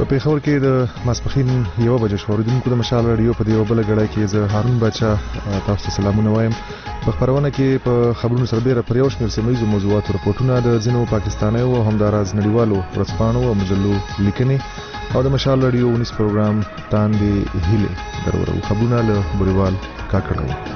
په پېښور کې د ماسپښین 1 بجې شو. اوریدونکو د مشال رادیو په دې بل غړای کې زه هارون بچا تاسو ته سلامونه وایم. په خبرونه کې په خبرونو سره ډېر پر یو شمېر سیمه موضوعات رپورټونه د ځینو پاکستانیو او همداراز نړیوالو ورځپاڼو او مجلو لیکنې او د مشال رادیو ونیس پروګرام تاندې هیله درورو خبرونه له بریوال کاکړو.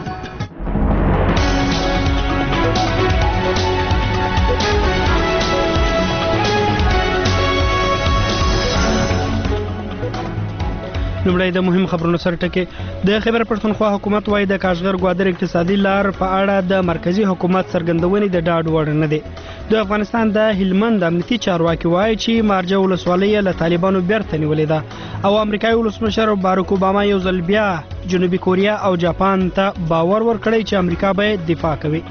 لومړی د مهم خبرونو سره ټکي. د خیبر پښتونخوا حکومت وايي د کاشغر ګوادر اقتصادي لار په اړه د مرکزی حکومت څرګندونې د ډاډ وړ نه دي. د افغانستان د هلمند امنیتي چارواکي وايي چې مارجه ولسوالۍ له طالبانو بیرته نیولې ده او امریکایي ولسمشر باراک اوباما یو ځل بیا جنوبي کوریا او جاپان ته باور ورکړی چې امریکا به دفاع کوي.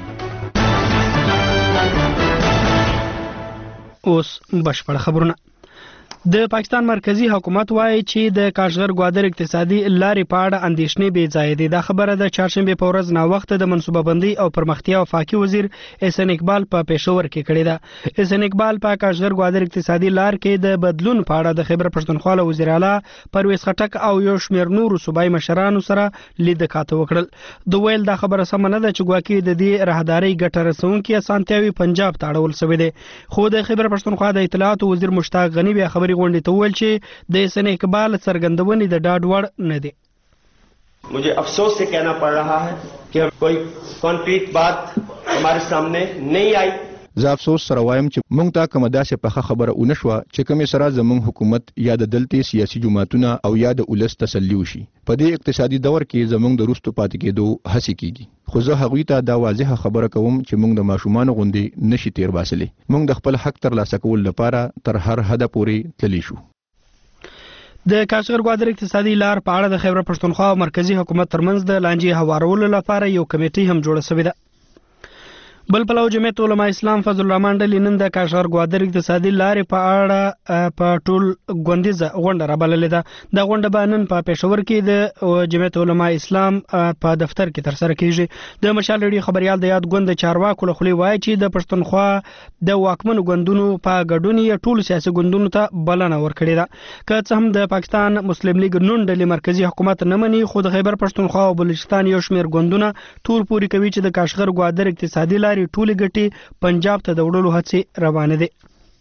اوس بشپړ خبرونه. د پاکستان مرکزی حکومت وايي چې د کاشغر ګوادر اقتصادي لارې په اړه اندېښنې بې ځای دي. دا خبره د چهارشنبه په ورځ نا وخت د منصوبه بندي او پرمختیا وفاقي وزیر احسان اقبال په پېښور کې کړې ده. احسان اقبال په کاشغر ګوادر اقتصادي لار کې د بدلون په اړه د خیبر پښتونخوا له وزیر اعلی پرویز خټک او یو شمېر نورو صوبایي مشرانو سره لیدکاته وکړل. د ویل دا خبره سم نه ده چې ګواکې د دې راهداري ګټه رسونکي اسانتیاوي پنجاب ته اړول شوې ده. خو د خیبر پښتونخوا د اطلاعات وزیر مشتاق غنی بیا خبري غونډې ته وویل چې د احسان اقبال څرګندونې د ډاډ وړ نه دي. मुझे अफसोस से कहना पड़ रहा है कि कोई कॉन्क्रीट बात हमारे सामने नहीं आई. زه افسوس سره وایم چې مونږ ته کومه داسې پخه خبره ونه شوه چې کومې سره زمونږ حکومت یا د دلته سیاسي جماعتونه او یا د ولس تسلی وشي. په دې اقتصادي دور کې زمونږ د روستو پاتې کېدو هڅې کیږي. خو زه هغوی ته دا واضحه خبره کوم چې مونږ د ماشومان غوندې نشي تیر باسلې. مونږ د خپل حق ترلاسه کول لپاره تر هر حده پورې تللی شو. د کاشغر ګوادر اقتصادي لار په اړه د خیبر پښتونخوا او مرکزی حکومت ترمنځ د لانجې هوارولو لپاره یو کمیټه هم جوړه شوې ده. بل پلو جمعیت علماء اسلام فضل الرحمن ډلې نن د کاشغر ګوادر اقتصادي لارې په اړه په ټول غونډیزه غونډه رابللې ده. د غونډه به نن په پېښور کې د جمعیت علماء اسلام په دفتر کې ترسره کیږي. د مشال رادیو خبريال د یاد غونډه چارواکو له خولې وایي چې د پښتونخوا د واکمنو غوندونو په ګډون یې ټول سیاسي غوندونو ته بلنه ورکړې ده. که څه هم د پاکستان مسلم لیگ نون ډلې مرکزی حکومت نه مني خو د خیبر پښتونخوا او بلوچستان یو شمېر غوندونه تور پوري کوي چې د کاشغر ګوادر اقتصادي لارې ټولې ګټې پنجاب ته د وړلو هڅې روانه دي.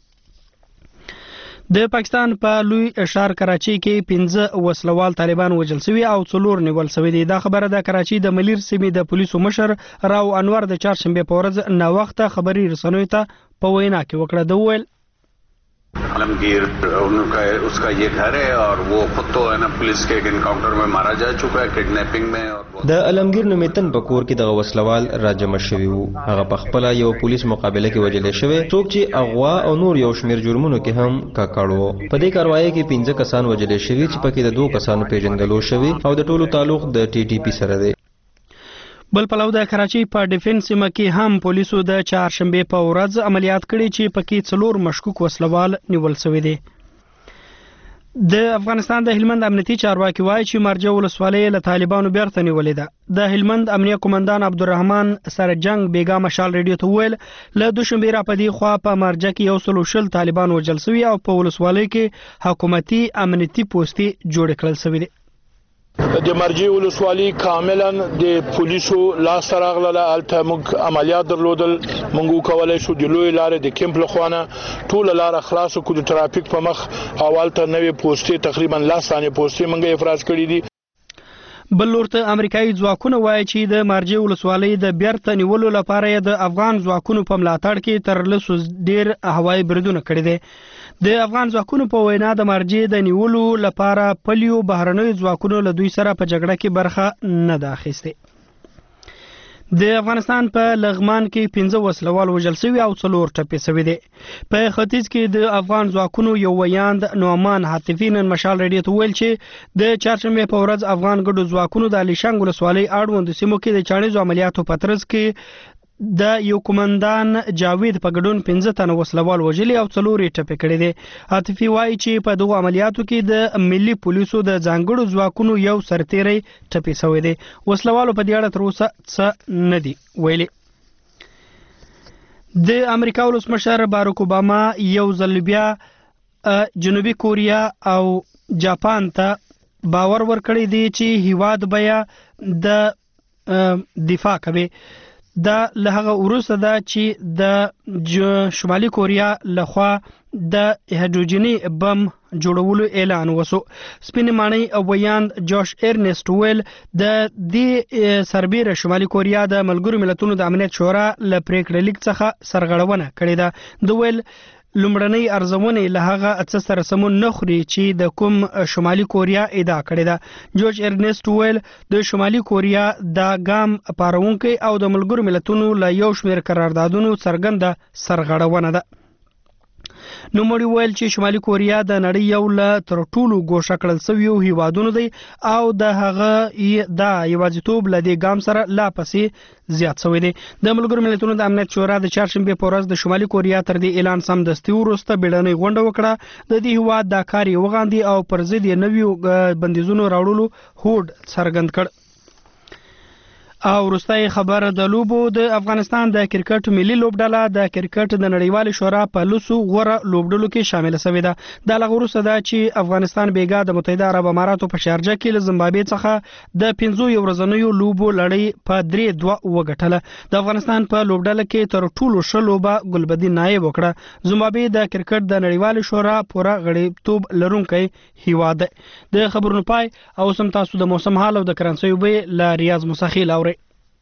د پاکستان په لوی ښار کراچۍ کې 15 وسلوال طالبان وژل شوي او 4 نیول شوي دي. دا خبره د کراچۍ د ملیر سیمې د پولیسو مشر راو انور د چهارشنبه په ورځ نا وخت خبري رسنیو ته په وینا کې وکړه. د ویل आलमगीर उनका उसका ये घर है और वो खुद तो है ना पुलिस के एनकाउंटर में मारा जा चुका है किडनैपिंग में. और د علمگیر نومیتن په کور کې د وسلوال راجم شوی وو. هغه په خپل یو پولیس مقابله کې وجل شوی څوک چې اغوا او نور یو شمیر جرمونو کې هم کاکړو. په دې کاروایی کې 15 کسان وجل شوی چې پکې د 2 کسانو پیژندلو شوی او د ټولو تعلق د ټي ټي پی سره دی. بل پلو د کراچۍ په ډیفنس سیمه کې هم پولیسو د چهارشنبه په ورځ عملیات کړي چې پکې 4 مشکوک وسلوال نیول شوی دي. د افغانستان د هلمند امنیتي چارواکي وایي چې مارجه ولسوالۍ له طالبانو بیرته نیولې ده. د هلمند امنیه قومندان عبدالرحمن سرجنګ بیګا مشال رادیو ته ویل له دوشنبه را پدې خوا په مارجه کې 130 طالبان وژل شوي او په ولسوالۍ کې حکومتي امنیتي پوستي جوړ کړل شوی دي. د مرجی ولسوالی کاملا د پولیسو لاس راغله الته موږ عملیات درلودل. موږ کولای شو د لوی لارې د کیمپ لخوانه ټول لار خلاص کو د ترافیک په مخ اولته نوې پوسټي تقریبا لاستانه پوسټي موږ افراز کړې دي. بل لورته امریکایي ځواکونه وایي چې د مارجی ولسوالۍ د بیرته نیولو لپاره د افغان ځواکونو په ملاتړ کې تر لسو ډیر هوایي بریدونه کړي دي. د افغان ځواکونو په وینا د مارجې د نیولو لپاره پلیو بهرنیو ځواکونو له دوی سره په جګړه کې برخه نه ده اخیستې. د افغانستان په لغمان کې 15 وسلوال وژل شوي او 4 ټپي شوي دي. په ختیځ کې د افغان ځواکونو یو ویاند نعمان حاتفي نن مشال رادیو ته ویل چې د چهارشنبه په ورځ افغان ګډو ځواکونو د علیشنګ ولسوالۍ اړوند سیمو کې د چاڼیزو عملیاتو په ترڅ کې د یو کمانډان جاوید په ګډون 15 تنه وسلوال وژلي او 4 ټپي کړي دي. عاطفي وایي چې په دغه عملیاتو کې د ملي پولیسو د ځانګړو ځواکونو یو سرتیری ټپي شوی دی. وسلوالو په دې اړه تر اوسه څه نه دي ویلي. د امریکا ولسمشر باراک اوباما یو ځل بیا جنوبي کوریا او جاپان ته باور ورکړی دی چې هیواد بیا د دفاع کوي. دا له هغه وروسته ده چې د شمالي کوریا لخوا د هایدروجني بم جوړولو اعلان وسو. سپین ماڼۍ او ویاند جوش ارنست ویل د دې سربیره شمالي کوریا د ملګرو ملتونو د امنیت شورا له پریکړې لیک څخه سرغړونه کړې ده. د ویل لومړنۍ ارزونې له هغه څه سره سمون نه خوري چې د کوم شمالي کوریا ادعا کړې ده. جورج ارنست ویل د شمالي کوریا دا ګام پارونکي او د ملګرو ملتونو له یو شمېر قراردادونو څرګنده سرغړونه ده. نو مړي ویل چې شمالي کوریا د نړۍ یو له تر ټولو ګوښه کړل شویو هیوادونو دی او د هغه دا یوازیتوب له دې ګام سره لا پسې زیات شوی دی. د ملګرو ملتونو د امنیت شورا د چهارشنبې په ورځ د شمالي کوریا تر دې اعلان سمدستي وروسته بیړنۍ غونډه وکړه. د دې هیواد دا کار یې وغاندي او پر ضد یې نویو بندیزونو راوړلو هوډ څرګند کړ. او وروستۍ خبر د لوبو. د افغانستان د کرکټ ملي لوبډله د کرکټ د نړیوال شورا په لسو غوره لوبډلو کې شامل شوې ده. دا له وروسته ده چې افغانستان بیګا د متحده عرب اماراتو په شارجه کې له زمبابوې څخه د 15 ورځنیو لوبو لړۍ په 3-2 وګټله. د افغانستان په لوبډله کې تر ټولو ښه لوبه ګلبدین نایب وکړه. زمبابوې د کرکټ د نړیوال شورا پوره غړیتوب لرونکی هیواد ده. د خبرونو پای او سم تاسو د موسم حال او د کرنسۍ وبې له ریاض مسخیل اوري.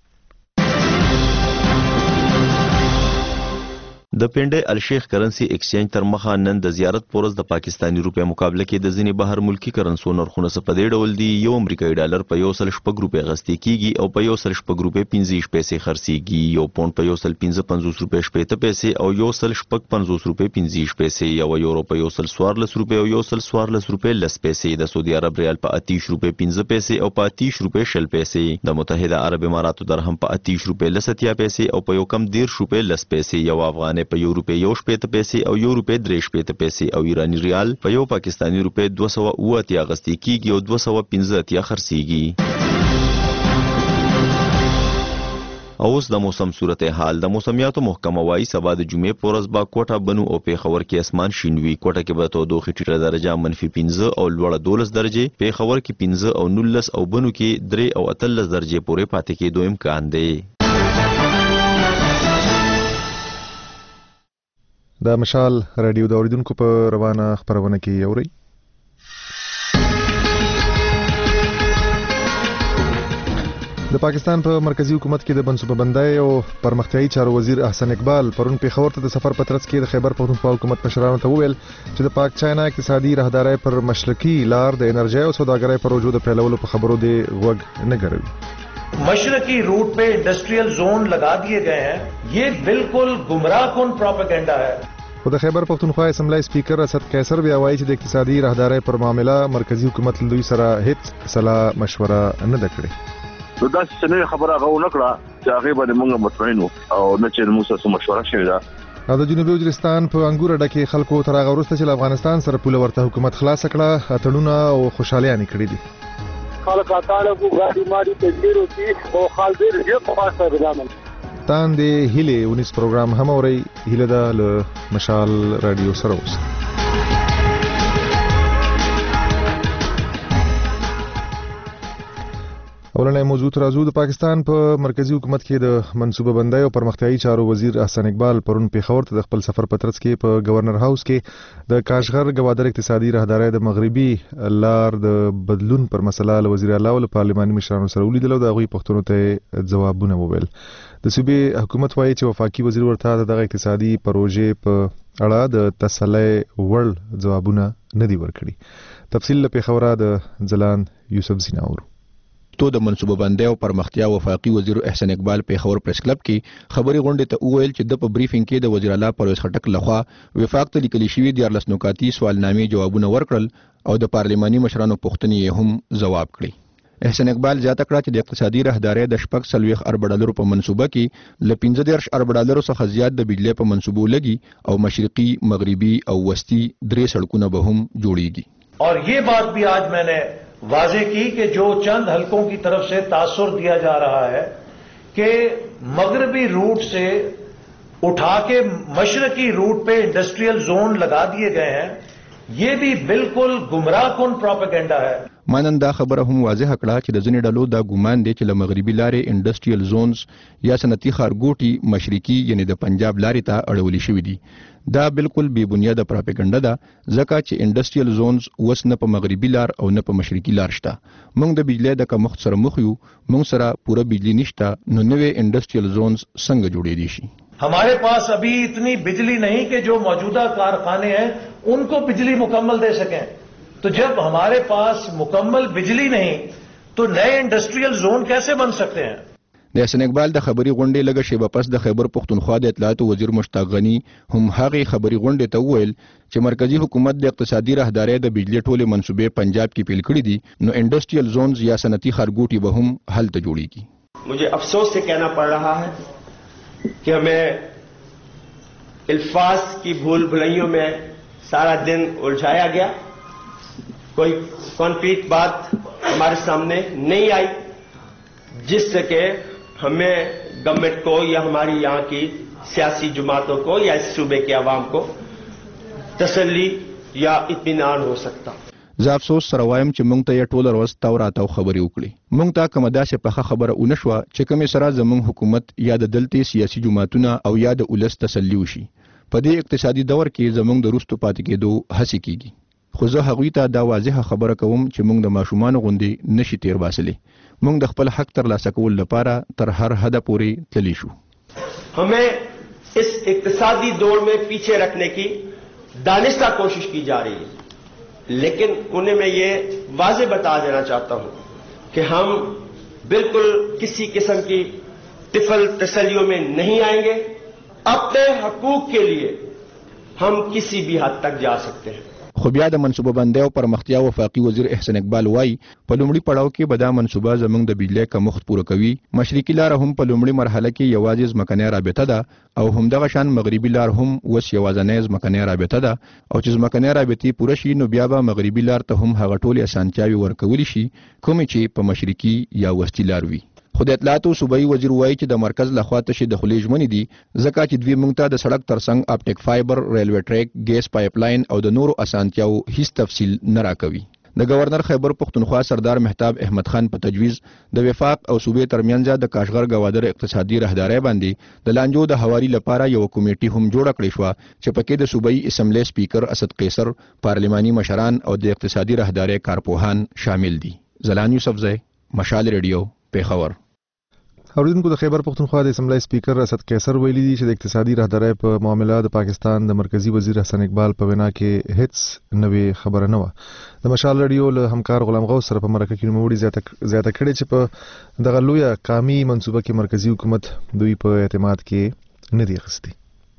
د پنډي الشیخ کرنسی ایکسچینج تر مخه نن د زیارت پورز د پاکستانی روپیا مقابله کې د ځینې بهر ملکی کرنسو نرخونه په دې ډول دي. یو امریکایي ډالر په 1.6 روپیا غستې کیږي او په 1.6 روپیا 15 پیسې خرڅيږي. یو پونډ په 1.55 روپیا 70 پیسې او 1.55 روپیا 15 پیسې. یو یورو په 1.14 روپیا او 1.14 روپیا 10 پیسې. د سعودي عرب ریال په 30 روپیا 15 پیسې او په 30 روپیا 10 پیسې. د متحده عرب اماراتو درهم په 30 روپیا 10 پیسې او په یو کم 10 روپیا 10 پیسې. یو افغاني په 1 روپیا 1 پیسې او 1 روپیا 3 پیسې او ایرانی ریال په یو پاکستانی روپیا 208 غستې کیږي او 215 خرڅيږي. اوس د موسم صورت حال. د موسمیاتو محکمه وايي سبا د جمعې په ورځ با کوټه بنو او پیښور کې اسمان شین وي. کوټه کې به تودوخه ټیټه درجه -15 او لوړه 12 درجه، پیښور کې 15 او 19 او بنو کې 3 او 13 درجه پورې پاتې کېدو امکان دی. د مشال رادیو د اوریدونکو په روانه خبرونه کې اوري. د پاکستان په مرکزی حکومت کې د منصوبه بندۍ او پرمختیايي چارو وزیر احسن اقبال پرون پیښور ته د سفر په ترڅ کې د خیبر پښتونخوا حکومت مشرانو ته وویل چې د پاک چاینا اقتصادي راهدارۍ پر مشرقي لار د انرژي او سوداګرۍ پر وجود پرلولو په خبرو دی غوږ نه ګروي. मशरकी रूट पे इंडस्ट्रियल जोन लगा दिए गए हैं, ये बिल्कुल गुमराह कुन प्रोपेगेंडा है. خو د خیبر پښتونخوا اسمبلی سپیکر اسد قیصر بیا وایي چې د اقتصادي راهدارۍ پر معاملې مرکزی حکومت له دوی سره هیڅ صلاح مشوره نه ده کړې. نو دا څنګه خبره غو نه کړه چې هغه باندې موږ مطمئن او نه چې موږ سره مشوره شوې ده. د جنوبي وزیرستان په انګور ډکه خلکو تر هغه وروسته چې افغانستان سره پوله ورته حکومت خلاص کړه اتړونه او خوشالیانې کړې دي. خلک اتاله کو غاډي ماري تدبیر وکي او خالدیر یې په خاصه بدامل تاندې هیله 19 پروګرام هم اوري. هیله ده له مشال رادیو سره اوس. اولنې موضوع ترازو. د پاکستان په مرکزی حکومت کې د منصوبه بندۍ او پرمختیايي چارو وزیر احسن اقبال پرون پیښور ته د خپل سفر په ترڅ کې په گورنر هاوس کې د کاشغر گوادر اقتصادي راهدارۍ د مغربي لار د بدلون پر مسله له وزیر اعلی او پارلماني مشرانو سره ولیدل او د غوي پښتنو ته ځوابونه وویل. د صوبې حکومت وايي چې وفاقي وزیر ورته دغه اقتصادي پروژې په اړه د تسلی وړ ځوابونه نه دي ورکړي. تفصیل له پیښور د ځلان یوسف زیناور. تو د منصوبه بندۍ او پرمختیا وفاقي وزیر احسن اقبال پیښور پریس کلب کې خبري غونډه ته وویل چې د په بریفینګ کې د وزیر اعلی پرویز خټک لخوا وفاق ته لیکل شوی 14 نکاتی سوالنامې جوابونه ورکړل او د پارلماني مشرانو پوښتنې هم ځواب کړي. احسن اقبال زیاته کړه چې د اقتصادي راهدارۍ د 40 ارب ډالر په منصوبه کې ل 15 ارب ډالر څخه زیات د بجلی په منصوبو لګي او مشرقي مغربي او وسطي 3 سړکونه به هم جوړيږي. और ये बात भी आज मैंने वाजे की कि जो चंद हलकों की तरफ से तासुर दिया जा रहा है कि मगरबी रूट से उठा के मशरकी रूट पे इंडस्ट्रियल जोन लगा दिए गए हैं, ये भी बिल्कुल गुमराह कुन प्रोपेगेंडा है। مانن دا خبره هم واضح کړه چې د ځینې ډلو دا ګومان دی چې له مغربي لارې انډسټریل زونز یا صنعتي ښارګوټي مشرقي یعنی د پنجاب لارې ته اړولې شوي دي. دا بالکل بې بنیاده پراپګنډه ده ځکه چې انډسټریل زونز اوس نه په مغربي لار او نه په مشرقي لار شته. موږ د بجلی د کمښت سره مخ یو، موږ سره پوره بجلی نشته، نو نوې انډسټریل زونز څنګه جوړېدی شي؟ हमारे पास अभी इतनी बिजली नहीं कि जो मौजूदा कारखाने हैं उनको बिजली मुकम्मल दे सकें। तो जब हमारे पास मुकम्मल बिजली नहीं तो नए इंडस्ट्रियल जोन कैसे बन सकते हैं؟ د حسن اقبال د خبري غونډې لږه شیبه پس د خیبر پختونخوا د اطلاعات وزیر مشتاق غنی هم هغه خبري غونډې ته وویل چې مرکزی حکومت د اقتصادي راهدارۍ د بجلی ټولې منصوبې پنجاب کې پیل کړې دي، نو انډسټریل زونز یا صنعتي ښارګوټي به هم هلته جوړیږي. मुझे अफसोस से कहना पड़ रहा है कि हमें अल्फाज की भूल भुलैयों में सारा दिन उलझाया गया, कोई कॉन्क्रीट बात हमारे सामने नहीं आई जिससे कि हमें गवर्नमेंट को या हमारी यहाँ की सियासी जमातों को या इस सूबे के आवाम को तसल्ली या इत्मीनान हो सकता. زه افسوس سره وایم چې موږ ته یې ټوله ورځ تاو خبرې وکړي. موږ ته کومه داسې پخه خبره ونه شوه چې کومې سره زموږ حکومت یا د دلته سیاسي جماعتونه او یا د ولس تسلي وشي. په دې اقتصادي دور کې زموږ د وروستو پاتې کېدو هڅې کېږي. خو زه هغوی ته دا واضحه خبره کوم چې موږ د ماشومانو غوندې نشي تیر باسلی. موږ د خپل حق ترلاسه کول لپاره تر هر حده پورې تللی شو. हमें इस इक्तिसादी दौर में पीछे रखने की दानिस्ता कोशिश की जा रही है, लेकिन उन्हें मैं ये वाज़े बता देना चाहता हूं कि हम बिल्कुल किसी किस्म की तिफल तसलियों में नहीं आएंगे. अपने हकूक के लिए हम किसी भी हद तक जा सकते हैं. خو بیا د منصوبه بندۍ او پرمختیا وفاقي وزیر احسن اقبال وایي په لومړي پړاو کې به دا منصوبه زموږ د بجلی کمښت پوره کوي. مشرقي لار هم په لومړي مرحله کې یوازې ځمکنۍ رابطه ده او همدغه شان مغربي لار هم اوس یوازینۍ ځمکنۍ رابطه ده، او چې ځمکنۍ رابطې پوره شي نو بیا به مغربي لار ته هم هغه ټولې اسانتیاوې ورکولی شي کومې چې په مشرقي یا وسطي لار وي. خو د اطلاعاتو صوبایي وزیر وایي چې د مرکز لخوا تشې د خولې ژمنې دي ځکه چې دوی موږ ته د سړک ترڅنګ اپټیک فایبر، ریلوے ټریک، ګیس پایپ لاین او د نورو اسانتیاو هیڅ تفصیل نه راکوي. د گورنر خیبر پختونخوا سردار مهتاب احمد خان په تجویز د وفاق او صوبې ترمنځ د کاشغر گوادر اقتصادي راهدارۍ باندې د لانجو د هواري لپاره یو کمیټي هم جوړه کړې شوه چې پکې د صوبایي اسمبلی سپیکر اسد قیصر، پارلماني مشران او د اقتصادي راهدارۍ کارپوهان شامل دي. زلان یوسفزی، مشال ریډیو، پیښور. اوریدونکو د خیبر پختونخوا د اسمبلی سپیکر اسد قیصر ویلي دي چې د اقتصادي راهدارۍ په معاملې د پاکستان د مرکزی وزیر حسن اقبال په وینا کې هیڅ نوې خبره نه و. د مشال رادیو له همکار غلام غوث سره په مرکه کې نوموړي زیاته کړې چې په دغه لویه قامي منصوبه کې مرکزی حکومت دوی په اعتماد کې نه دی اخیستی.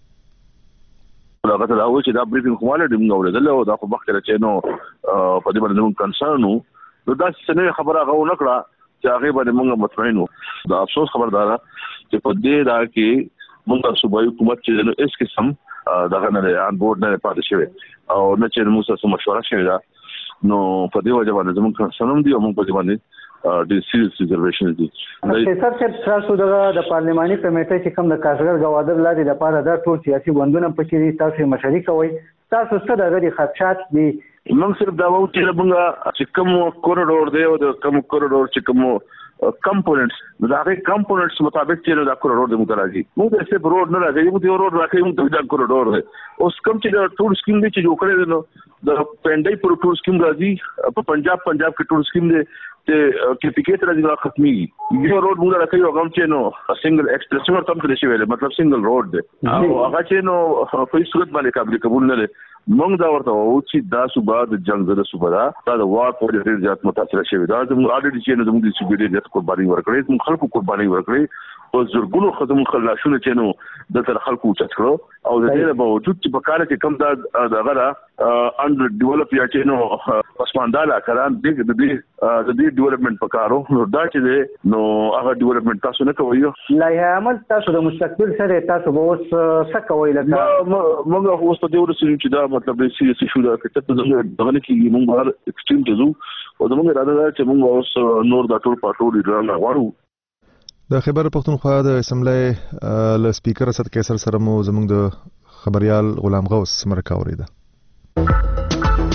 هغه دا و چې دا بریفینګ کومه ډیم نو ورته او دا خو بخښه چې نو په دې باندې موږ کنسرن نو دا څه خبره غو نه کړه چې هغه باندې موږ مطمئن وو. دا افسوس خبردار چې په دې دا کې موږ صوبایي حکومت چې نو اس قسم دغه نه ان بورډ نه پاتې شوی او نه چې موږ سره مشوره شوی دا نو په دې وجه باندې موږ کنسرن دي او موږ په دې باندې د سیریس ریزرویشن دي. سر چې تاسو د پارلماني کمیټې چې کوم د کاشغر گوادر لارې لپاره دا ټول سیاسي بندونه پکې دي، تاسو مشري کوي، تاسو څه د غړي خدشات دي؟ موږ صرف دا وایو چې موږ چې کوم کوریډور دی او د کوم کوریډور چې کوم کمپوننټس دا هغه کمپوننټس مطابق چې دا کوریډور د موږ راځي. موږ د سیب روډ نه راځي، موږ د روډ راځي، موږ د کوریډور دی. اوس کوم چې د ټول سکیم دی چې جوړ کړی نو د پندای پر ټول سکیم راځي په پنجاب کې ټول سکیم دی چې کې پکې راځي دا ختمي یو روډ موږ راځي او کوم چې نو سنگل ایکسپریس ورته هم کړی شوی مطلب سنگل روډ دی او هغه چې نو په صورت باندې قابل قبول نه دی. موږ دا ورته وایو چې دا صوبه د جنگ زده صوبه ده، دا د وار په ډېر زیات متاثر شوی دا زموږ اډیټ چې زموږ د صوبې ډېر قرباني ورکړي، موږ خلکو قرباني ورکړي او زرګونو خدمت خلاصونه چې نو د تر خلکو چت کړو او د دې باوجود چې په کار کې کم دا غره انډر ډیولپ یا چې نو پسمانداله کړان د دې ډیولپمنٹ پکارو نو دا چې نو هغه ډیولپمنٹ تاسو نه کوي. لایحه عمل تاسو د مستقبل سره تاسو به اوس څه کوي؟ لکه موږ اوس په دې ورسېږو چې دا مطلب د سیاسي شو دا کته دغه کې موږ بهر ایکسټریم ته ځو او زموږ اراده ده چې موږ اوس نور د ټول پټول ډرامه غواړو. د خیبر پختونخوا د اسمبلی له سپیکر اسد قیصر سره مو زموږ د خبريال غلام غوث مرکه اوریده.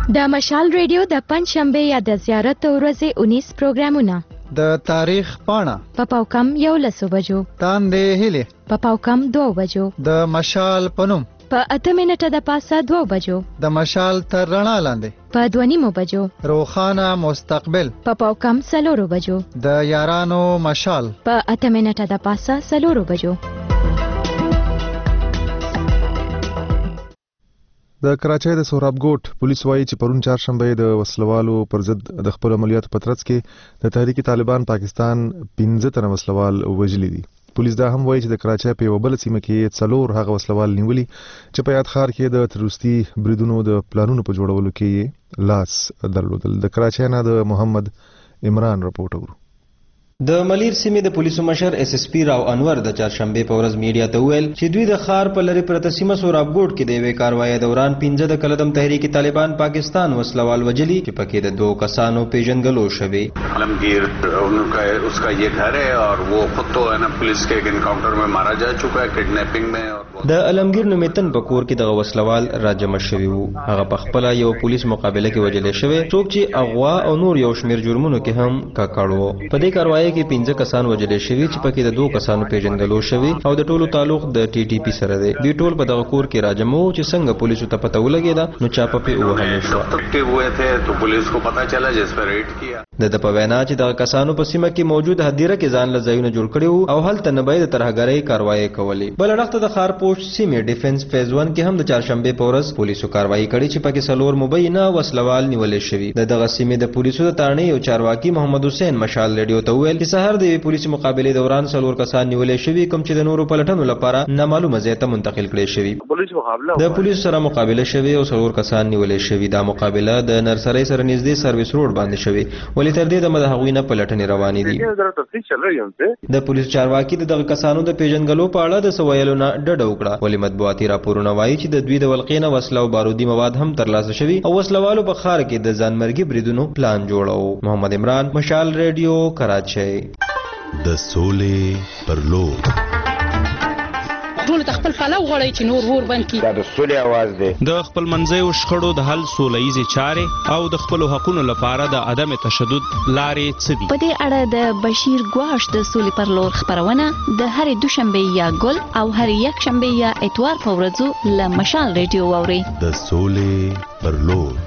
د مشال ریډیو د پنځ شنبه یا د زیارت ورځې 19 پروګرامونه د تاریخ پاڼه په پاوکم 11 بجو تاندې هلي په پاوکم 2 بجو د مشال پنوم په 8 منټه د پاسه 2 بجو د مشال تر رڼا لاندې په 2:30 بجو روخانه مستقبل په پاوکم 4 بجو د یارانو مشال په 8 منټه د پاسه 4 بجو. د کراچۍ د سهراب ګوټ پولیس وایي چې پرون چهارشنبه د وسلوالو پر ضد د خپل عملیاتو په ترڅ کې د تحریک طالبان پاکستان 15 تنه وسلوال وژلي دي. پولیس دا هم وایي چې د کراچۍ په یو بل سیمه کې 4 هغه وسلوال نیولي چې په یاد ښار کې د تروریستي بریدونو د پلانونو په جوړولو کې لاس درلودل. د کراچۍ نه د محمد عمران رپورټ اورو. د ملیر سیمې د پولیسو مشر اس اس پی راو انور د چهارشنبه په ورځ میډیا ته ویل چې دوی د ښار په لری پرته سیمه سهراب ګوټ کې د یوې کاروایی دوران 15 د کلدم تحریک طالبان پاکستان وسلوال وجلی چې پکې د 2 کسانو پیژنګلو شوی. आलमगीर उसका ये घर है और वो खुद तो है ना पुलिस के एनकाउंटर में मारा जा चुका है किडनैपिंग में. د علمگیر نومیتن په کور کې د وسلوال راجمع شوی وو. هغه په خپل یو پولیس مقابله کې وجلې شوی څوک چې اغوا او نور یو شمیر جرمونو کې هم کاکړو. په دې کاروایی کې 15 کسان وجلې شوی چې پکې د 2 کسانو پیژنګلو شوی او د ټولو تعلق د ټي ټي پی سره دی. دوی ټول په دغه کور کې راجمع وو چې څنګه پولیسو ته پته ولګیدا نو چاپه په وهل شو. تک हुए थे तो पुलिस को पता चला जिस पर रेड किया. د په وینا چې د کسانو په سیمه کې موجود هدیره کې ځان له ځایونه جوړ کړي او هلته نه باید ترهګرۍ کاروایی کولی. بل وخت د خارپوش سیمه ډیفنس فیز 1 کې هم د چهارشنبه په ورځ پولیسو کاروایی کړې چې پکې سلور مبینه وسلوال نیولې شوی. دغه سیمه د پولیسو د تانې او چارواکي محمد حسین مشال ریډیو ته ویل چې سحر د پولیسو مقابله دوران سلور کسان نیولې شوی کوم چې د نورو پلټنو لپاره نامعلومه ځای ته منتقل کړي شوی. د پولیسو سره مقابله شوی او سلور کسان نیولې شوی. دا مقابله د نرسرۍ سره نږدې سرویس روډ باندې شوی. ولې تر دې د مدهغوینه پلټنې روانې دي. د پولیس چارواکي دغه کسانو د پیژنګلو په اړه د سویلو نه ډډه وکړه. ولې مطبوعاتي راپورونه وایي چې د دوی د ولقینه وسله او بارودي مواد هم ترلاسه شوي او وسلوالو په ښار کې د ځانمرګي بریدونو پلان جوړاو. محمد عمران مشال ریډیو کراچۍ. د سولې پر لور ټول د خپل پلو غړی چې نور ور باندې دا د سولې आवाज دی. د خپل منځي شخړو د حل سولهیزي چارې او د خپل حقوقو لپاره د عدم تشدد لارې څه دي. په دې اړه د بشیر ګواش د سولې پر لور خبرونه د هرې دوشنبه یا ګل او هرې یک شنبه یا اتوار په ورځو له مشال ریډیو اوري. د سولې پر لور.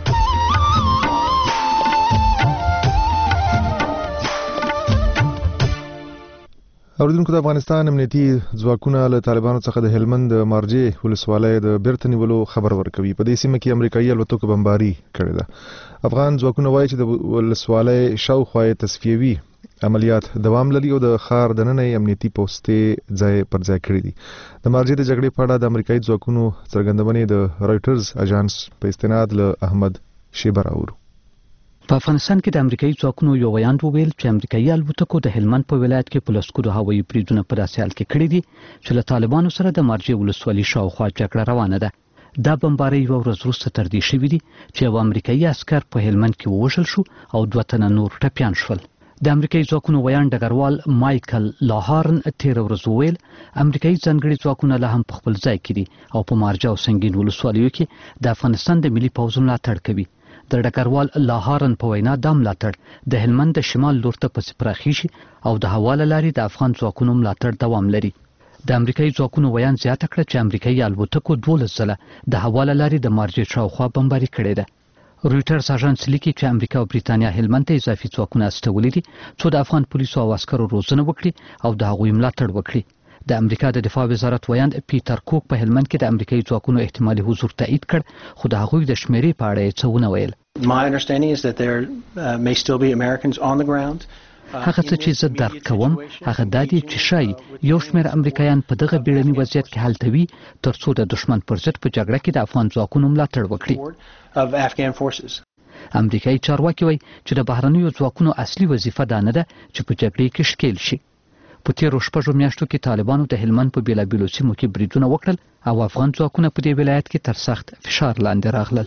اوریدونکو د افغانستان امنیتي ځواکونه له طالبانو څخه د هلمند د مارجې ولسوالۍ د بیرته نیولو خبر ورکوي. په دې سیمه کې امریکایي الوتکو بمباري کړې ده. افغان ځواکونه وایي چې د ولسوالۍ شاوخوا تسفیوي عملیات دوام لري او د ښار دننه امنیتي پوسټې ځای پر ځای کړې دي. د مارجې د جګړې په اړه د امریکایي ځواکونو څرګندونې د رایټرز اژانس په استناد له احمد شیبر اورو. په افغانستان کې د امریکایي ځواکونو یو ویاند وویل چې امریکایي الوتکو د هلمند په ولایت کې په لسګونو هوایي بریدونه په داسې حال کې کړي دي چې له طالبانو سره د مارجې ولسوالۍ شاوخوا جګړه روانه ده. دا بمبارۍ یوه ورځ وروسته تر دې شوي دي چې یو امریکایي عسکر په هلمند کې ووژل شو او 2 تنه نور ټپیان شول. د امریکایي ځواکونو ویاند ډګروال مایکل لاهارن تېره ورځ وویل امریکایي ځانګړي ځواکونه لا هم په خپل ځای کې دي او په مارجه او سنګین ولسوالیو کې د افغانستان د ملي پوځ ملاتړ کوي. د ډګروال لاهارن په وینا دا ملاتړ د هلمند د شمال لور ته پسې پراخیږي او د هوا له لارې د افغان ځواکونو ملاتړ دوام لري. د امریکایي ځواکونو ویاند زیاته کړه چې امریکایي الوتکو 12 ځله د هوا له لارې د مارجې شاوخوا بمباري کړې ده. رویټرز اژانس لیکي چې امریکا او بریتانیا هلمند ته اضافي ځواکونه استولي دي څو د افغان پولیسو او عسکرو روزنه وکړي او د هغوی ملاتړ وکړي. د امریکا د دفاع وزارت ویاند پیټر کوک په هلمند کې د امریکایي ځواکونو احتمالي حضور تایید کړ خو د هغوی د شمیرې په اړه یې څه ونه ویل. My understanding is that there may still be Americans on the ground. هغه څه چې زه درک کوم هغه دا دی چې شاید یو شمېر امریکایان په دغه بیړني وضعیت کې هلته وي ترڅو د دښمن پر ضد په جګړه کې د افغان ځواکونو ملاتړ وکړي. امریکایي چارواکي وایي چې د بهرنیو ځواکونو اصلي وظیفه دا نه ده چې په جګړې کې ښکیل شي. په تیرو 6 میاشتو کې طالبانو د هلمند په بیلابیلو سیمو کې بریدونه وکړل او افغان ځواکونه په دې ولایت کې تر سخت فشار لاندې راغلل.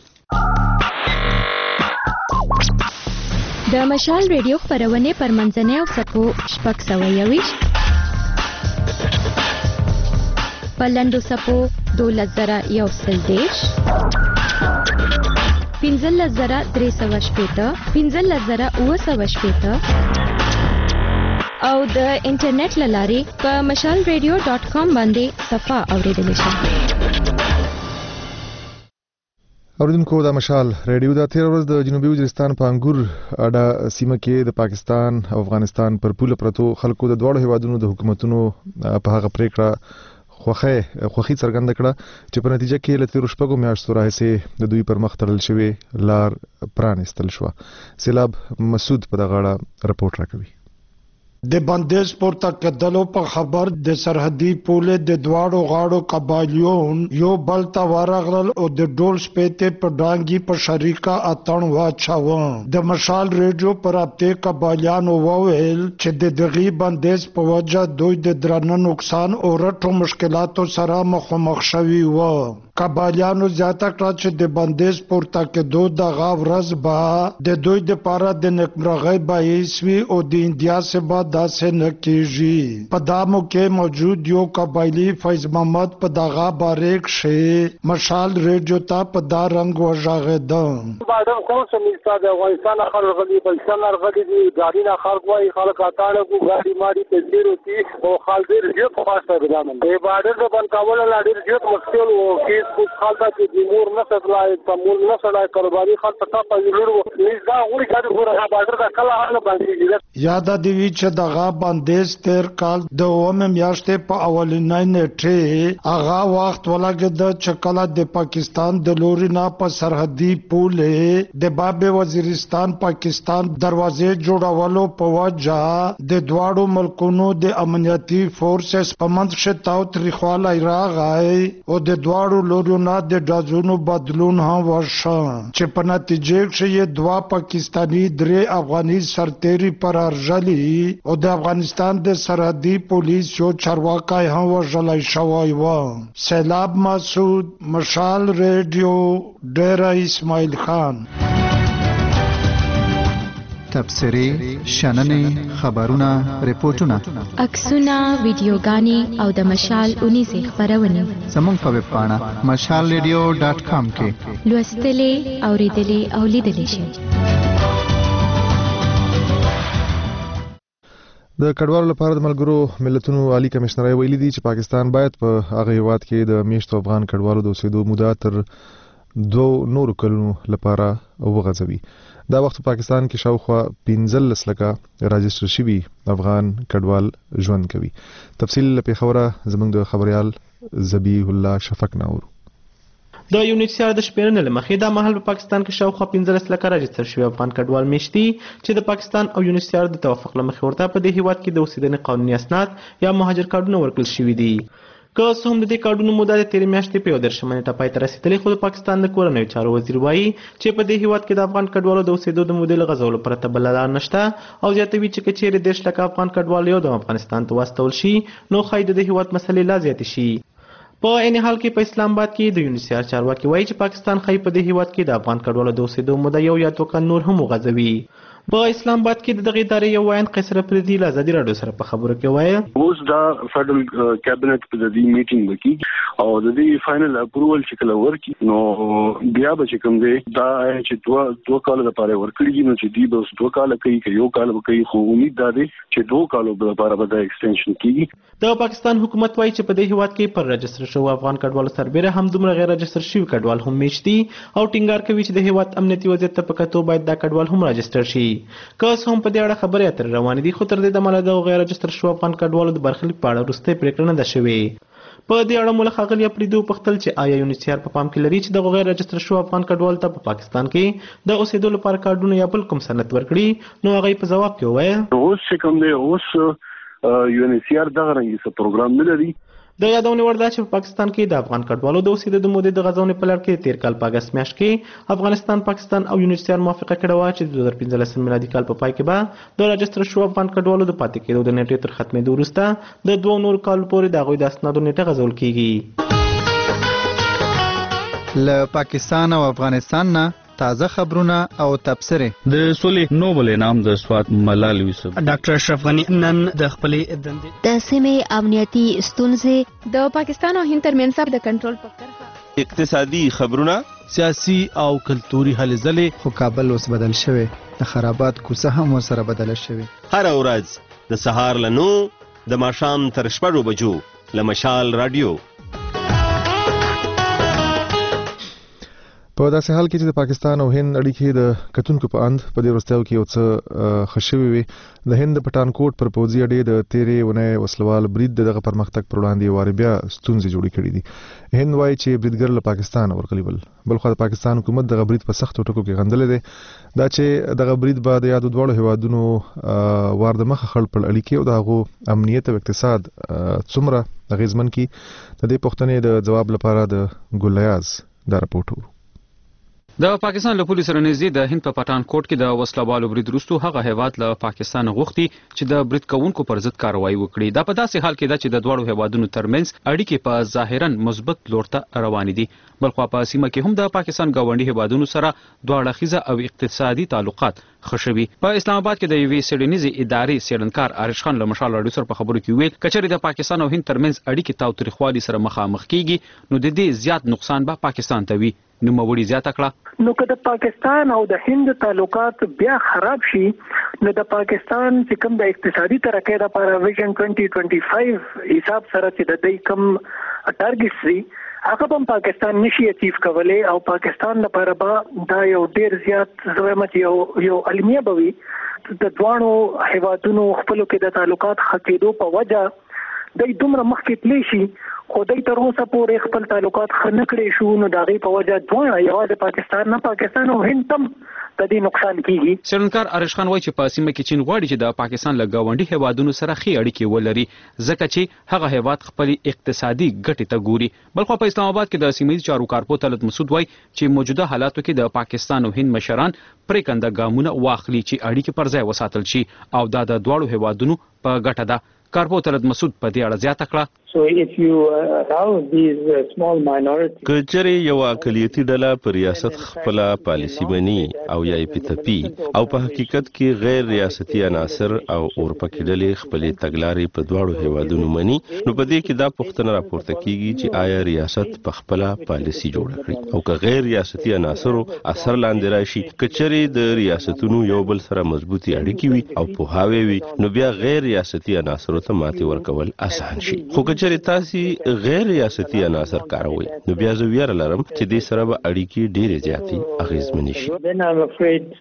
د مشال ریډیو خبرونه پر منځنۍ او سپو شپږ سوه یویشت په لنډو سپو 12,130 15380 15980 او د انټرنیټ لارې په mashalradio.com باندې صفه اوریدلی شئ. اوریدونکو د مشال ریډیو د 13 ورځ د جنوبي وزیرستان په انګور اډه سیمه کې د پاکستان او افغانستان پر پوله پرتو خلکو د دوړو هیوادونو د حکومتونو په هغه پریکړه خوخي څرګنده کړه چې په نتیجه کې له 13 شپږو میاشتو راهیسې د دوی پر مخ تړل شوی لار پرانستل شو. سیلاب مسعود په دغه اړه رپورټ راکوي. د بندیز پورته کېدلو په خبر د سرحدي پولې د دواړو غاړو قبایلیون یو بل ته ورغلل او د ډول سپېتې په ډانګي په شریکه اتڼ واچاوه. د مشال ریډیو پر رابطې قبایلیانو وویل چې د دغې بندیز په وجه دوی د درنه نقصان او رټو مشکلاتو سره مخامخ شوي وو. قبایلیانو زیاته کړه چې د بندیز پورته کېدو دغه ورځ به د دوی دپاره د نیکمرغۍ باعث وي او د انډیا څخه داسې نه کېږي. په دا موقع موجود یو قبایلي فیض محمد په دغه باره کښې مشال ریډیو ته په دا رنګ وژغېده. بادم کوم څه میستا د افغانستان خلک غلي بلشن غلي دي ګاډي نه خلک وای خلک اټاړه کو ګاډي ماري تدبیر وتی او خالدیر جو په واسطه ګرامن د بارډر د بن کول لاډر جو مشکل او کیس کو خالدا چې د مور نه سړای په مور نه سړای کاروباري خلک ته په لورو نيزدا وړي ګاډي ګوره بارډر د کله حال باندې یاد دی چې دغه بندیز تیر کال د اومه میاشتې په اولنۍ نیټه هغه وخت ولګید چې کله د پاکستان د لوري نه په سرحدي پولې د باب وزیرستان پاکستان دروازې جوړولو په وجه د دواړو ملکونو د امنیتي فورسز په منځ کې تاو تاریخواله راغی او د دواړو لوري نه د ډازونو بدلون هم وشو چې په نتیجه کې دوه پاکستانی درې افغاني سرتېري پر ارجلي او د افغانستان د سرحدي پولیس یو چارواکی هم وژلی شوی و. سیلاب مسعود، مشال ریډیو، ډیره اسماعیل خان. تبصرې، شننې، خبرونه، ریپورتونه، عکسونه، ویډیوګانې او د مشال اونیزې خپرونې زموږ په ویب پاڼه mashalradio.com کې لوستلې، اورېدلې او لیدلې شئ. د کډوالو لپاره د ملګرو ملتونو عالی کمشنرۍ ویلي دي چې پاکستان باید په هغه هیواد کې د میشتو افغان کډوالو د اوسېدو موده تر 2 نورو کلونو لپاره وغځوي. دا وخت په پاکستان کې شاوخوا 15 لکه راجستر شوي افغان کډوال ژوند کوي. تفصیل له پیښوره زموږ د خبريال ذبیح الله شفق ناور. د یونیسیار د شمیرنې له مخې دا مهال په پاکستان کې شاوخوا 15 لکه راجستر شوي افغان کډوال میشتي چې د پاکستان او یونیسیار د توافق له مخې ورته په دې هیواد کې د اوسېدنې قانوني اسناد یا مهاجر کارډونه ورکړل شوي دي. که څه هم د دې کارډونو موده د تېرې میاشتې په 14 نیټه پای ته رسېدلې، خو د پاکستان د کورنیو چارو وزیر وایي چې په دې هیواد کې د افغان کډوالو د اوسېدو د مودې له غځولو پرته بله لار نشته او زیاتوي چې که چیرې 10 لکه افغان کډوال یو دم افغانستان ته واستول شي نو ښایي د دې هیواد مسلې لا زیاتې شي. په عین حال کې په اسلام آباد کې د یونیسیار چارواکي وایي چې پاکستان ښایي په دې هیواد کې د افغان کډوالو د اوسېدو موده یو یا 2 کال نور هم وغځوي. په اسلام آباد کې د دغې ادارې یو وایند قیصر افریدي له ازادي راډیو سره په خبرو کې وایي اوس دا فدرل کابینټ په دې میټینګ وکړي او د دې فائنل اپروول چې کله ورکړي نو بیا به چې کوم دی دا چې دوه کال لپاره ورکړي نو چې دی به 2 کال کوي که یو کال کوي، خو امید دا دی چې 2 کال لپاره به دا ایکسټنشن کیږي. د پاکستان حکومت وایي چې په دې هیواد کې پر رجستر شوی افغان کډوالو سربېره هم دومره غیر رجستر شوي کډوال هم میشتي او ټینګار کوي چې د هیواد امنیتي وضعیت ته په کتو باید دا کډوال هم رجستر شي. که څه هم په دې اړه خبرې اترې روانې دي، خو تر دې دمه له دغو غیر رجستر شوو افغان کډوالو د برخلیک په اړه وروستۍ پرېکړه نه ده شوې. په دې اړه مو له ښاغلي افریدي وپوښتل چې آیا یونیسیار په پام کې لري چې دغو غیر رجستر شوو افغان کډوالو ته په پاکستان کې د اوسېدو لپاره کارډونه یا بل کوم سند ورکړي؟ نو هغه یې په ځواب کې وویل اوس چې کوم دی اوس یونیسیار دغه رنګي څه پروګرام نه لري. د یادونې وړ ده چې په پاکستان کې د افغان کډوالو د اوسېدو د مودې د غځونې په لړ کې تېر کال په اګست میاشت کې افغانستان، پاکستان او یونیسیار موافقه کړې وه چې د 2015 میلادي کال په پای کې به د راجستر شوو افغان کډوالو د پاتې کېدو د نیټې تر ختمېدو وروسته د 2 نورو کالو پورې د هغوی د اسنادو نیټه غځول کېږي. له پاکستان او افغانستان نه تازه خبرونه او تبصرې. د سولې نوبل انعام د سوات ملال یوسف ډاکټر اشرف غنی نن د خپلې دندې د سیمې امنیتي ستونزې د پاکستان او هند ترمنځ د کنټرول په کرښه اقتصادي خبرونه سیاسي او کلتوري هلې ځلې، خو کابل اوس بدل شوی، د خرابات کوڅه هم ورسره بدله شوې. هره ورځ د سهار له 9 د ماښام تر 6 بجو له مشال رادیو. په داسې حال کې چې د پاکستان او هند اړیکې د کتونکو په اند په دې وروستیو کې یو څه ښه شوي وي. د هند د پټانکوټ پر پوځي اډې د تیرې اونۍ وسلوال برید دغه پرمختګ پر وړاندې یو وارې بیا ستونزې جوړې کړې دي. هند وایي چې بریدګر له پاکستان ورغلي ول، بلخوا د پاکستان حکومت دغه برید په سختو ټکو کې غندلی دی. دا چې دغه برید به د یادو دواړو هیوادونو وار د مخه خړ پر اړیکې او د هغو امنیت او اقتصاد څومره اغېزمن کړي، د دې پوښتنې د ځواب لپاره د ګلیاز دا رپورټ وو. د پاکستان له پولیسو سره نږدې د هند په پټانکوټ کې د وسلوالو برید وروسته هغه هیواد له پاکستان غوښتي چې د برید کوونکو پر ضد کاروایی وکړي. دا په داسې حال کې ده چې د دواړو هیوادونو ترمنځ اړیکې په ظاهرا مثبت لور ته روانې دي، بلخوا په سیمه کې هم د پاکستان ګاونډي هیوادونو سره دوه اړخیزه او اقتصادي تعلقات ښه شوي. په اسلام آباد کې د یوې څېړنیزې ادارې څېړنکار عارش خان له مشال راډیو سره په خبرو کې ویل که چېرې د پاکستان او هند ترمنځ اړیکې تاوتریخوالي سره مخامخ کیږي نو د دې زیات نقصان به پاکستان ته وي. نوموړي زیاته کړه نو که د پاکستان او د هند تعلقات بیا خراب شي نو د پاکستان چې کوم د اقتصادي ترقۍ لپاره ویژن 2025 حساب سره چې د دې کوم ټارګټس دي هغه هم پاکستان نشي اچیو کولای او پاکستان لپاره به دا یو ډیر زیات زمت یو المیه بوي. د دوانو هیوادونو خپلو کې د تعلقات خکېدو په وجه د دومره مخکې تللی شي خو دای تر اوسه پورې خپل تعلقات ښه نه کړی شو نو د هغې په وجه دواړه یوازې پاکستان نه پاکستان او هند هم د دې نقصان کیږي. څېړنکار عارش خان وایي چې په سیمه کې چین غواړي چې د پاکستان له ګاونډي هیوادونو سره ښې اړیکې ولري ځکه چې هغه هیواد خپلې اقتصادي ګټې ته ګوري. بلخوا په اسلام آباد کې د سیمه ییز چارو کارپو طلعت مسعود وایي چې موجوده حالاتو کې د پاکستان او هند مشران پرېکنده ګامونه واخلي چې اړیکې پر ځای وساتل شي او دا د دواړو هیوادونو په ګټه ده. کارپو طلعت مسعود په دې اړه زیاته کړه که چېرې یو اقلیتي ډله په ریاست خپله پالیسي مني او یا یې پتپي او په حقیقت کې غیر ریاستي عناصر او اورپکي ډلې خپلې تګلارې په دواړو هیوادونو مني نو په دې کې دا پوښتنه راپورته کیږي چې آیا ریاست په خپله پالیسي جوړه کړي او که غیر ریاستي عناصرو اثر لاندې راشي که چېرې د ریاستونو یو بل سره مضبوطي اړیکې وي او پوهاوی وي نو بیا غیر ریاستي عناصرو ته ماتې ورکول اسان شي. خو که چېرې تاسې غیر ریاستي عناصر کاروئ نو بیا زه ویره لرم چې دې سره به اړیکې ډېرې زیاتې اغېزمنې شي.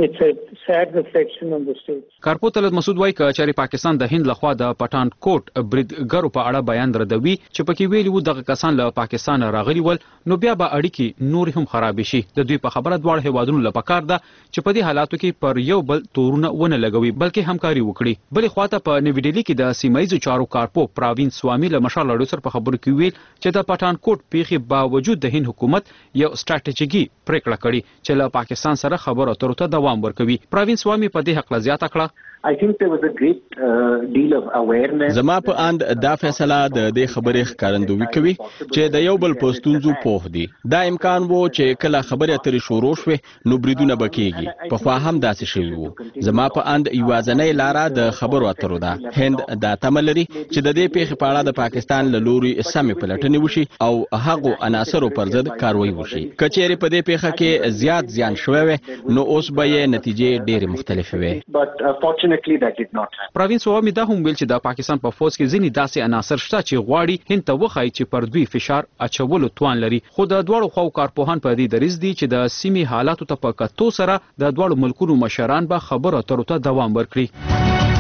کارپو طلعت مسعود وایي که چېرې پاکستان د هند لخوا د پټانکوټ بریدګرو په اړه بیان ردوي چې پکې ویلي وو دغه کسان له پاکستان راغلي ول نو بیا به اړیکې نورې هم خرابې شي. د دوی په خبره دواړو هیوادونو له پکار ده چې په دې حالاتو کې پر یو بل تورونه ونه لګوي بلکې همکاري وکړي. بلې خواته په نوي ډیلي کې د سیمه ییزو چارو کارپو پراوین سوامي له مشال راډیو سره په خبرو کې ویل چې د پټانکوټ پیښې باوجود د هند حکومت یو ستراتیژیکي پریکړه کړې چې له پاکستان سره خبرو اترو ته دوام ورکوي. پراوین سوامي په دې حق زیاته کړه زما په اند دا فیصله د دې خبرې ښکارندویي کوي چې د یو بل په ستونزو پوه دي. دا امکان وو چې کله خبرې اترې شروع شوې نو بریدونه به کېږي. پخوا هم داسې شوي وو. زما په اند یوازینۍ لاره د خبرو اترو ده. هند دا تمه لري چې د دې پیښې په اړه د پاکستان له لوري سمې پلټنې وشي او هغو عناصرو پر ضد کاروایی وشي. که چېرې په دې پیښه کې زیات زیان شوی وي نو اوس به یې نتیجې ډېرې مختلفې وي. پراوین سوامي دا هم ویل چې د پاکستان په فوج کې ځینې داسې عناصر شته چې غواړي هند ته وښایي چې پر دوی فشار اچولو توان لري. خو د دواړو خواو کارپوهان په دې دریځ دي چې د سیمې حالاتو ته په کتو سره د دواړو ملکونو مشران به خبرو اترو ته دوام ورکړي.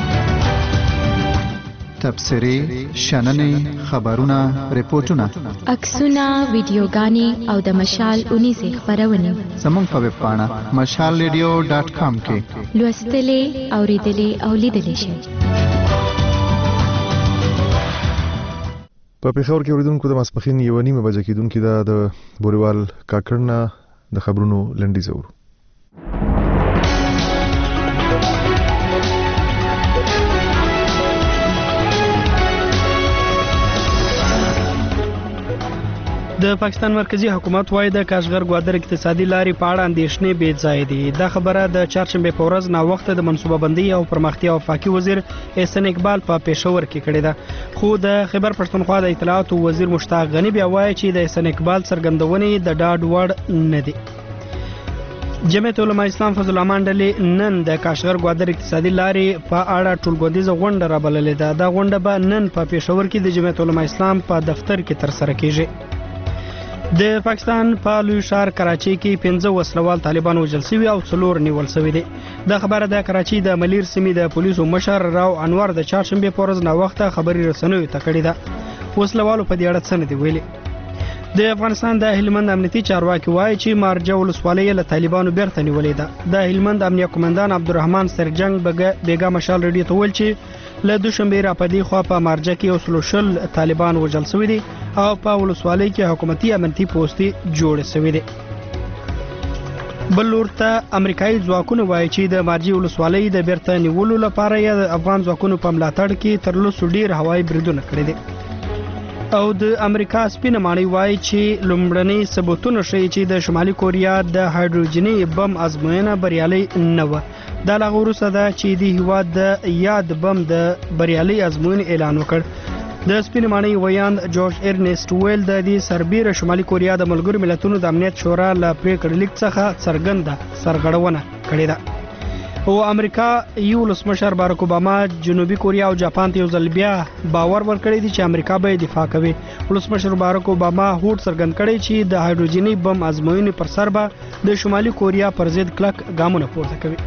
تبصرې، شننې، خبرونه، ریپورتونه، عکسونه، ویډیوګانې او د مشال اونیزې خپرونې زموږ په ویب پاڼه mashalradio.com کې لوستلې، اوریدلې او لیدلې شئ. په پېښور کې اوریدونکو د ماسپښین 1:30 بجې کېدونکې ده د بوریوال کاکړ نه د خبرونو لنډیز اورو. د د پاکستان مرکزی حکومت وايي د کاشغر ګوادر اقتصادي لارې په اړه اندېښنې بې ځای دي. دا خبره د چهارشنبه په ورځ نا وخت د منصوبه بندي او پرمختیا وفاقي وزیر احسان اقبال په پېښور کې کړې ده. خو د خیبر پښتونخوا د اطلاعات وزیر مشتاق غنی بیا وايي چې د احسان اقبال څرګندونې د ډاډ وړ نه دي. جمعیت علماء اسلام فضل الرحمن ډلې نن د کاشغر ګوادر اقتصادي لارې په اړه ټولګودیزه غونډه رابللې ده. دا غونډه به نن په پېښور کې د جمعیت علماء اسلام په دفتر کې ترسره کیږي. د پاکستان په لوی ښار کراچۍ کې 15 وسلوال طالبان وژل شوي او 4 نیول شوي دي. دا خبره د کراچۍ د ملیر سیمې د پولیسو مشر راو انور د چهارشنبه په ورځ نا وخت خبري رسنیو ته کړې ده. وسلوالو په دې اړه څه نه دی ویلي. د افغانستان د هلمند امنیتي چارواکي وایي چې مارجه ولسوالۍ له طالبانو بیرته نیولې ده. د هلمند امنیه قومندان عبدالرحمن سرجنګ بیګا مشال رادیو ته ویل چې له دوشنبه را پدې خوا په مارجه کې 30 طالبان وژل شوي دي او په ولسوالۍ کې حکومتي امنیتي پوستې جوړ شوي دي. بل ورته امریکایي ځواکونه وایي چې د مارجه ولسوالۍ د بیرته نیولو لپاره یې د افغان ځواکونو په ملاتړ کې تر لسو ډیر هوایي بریدونه کړي دي. او د امریکا سپینه ماڼۍ وایي چې لومړني ثبوتونه ښیي چې د شمالي کوریا د هایدروجني بم ازموینه بریالۍ نه وه. دا لا وروسته ده چې د هیواد د یاد بم د بریالۍ ازموینې اعلان وکړ. د سپینه ماڼۍ ویاند جورج ارنست ویل د دې سربیره شمالي کوریا د ملګرو ملتونو د امنیت شورا له پریکړې لیک څخه څرګنده سرغړونه کړې ده. او امریکا یو ولسمشر باراک اوباما جنوبي کوریا او جاپان ته یو ځل بیا باور ورکړی دی چې امریکا به دفاع کوي. ولسمشر باراک اوباما هوډ څرګند کړی چې د هایدروجني بم ازموینې پر سر به د شمالي کوریا پر ضد کلک ګامونه پورته کوي.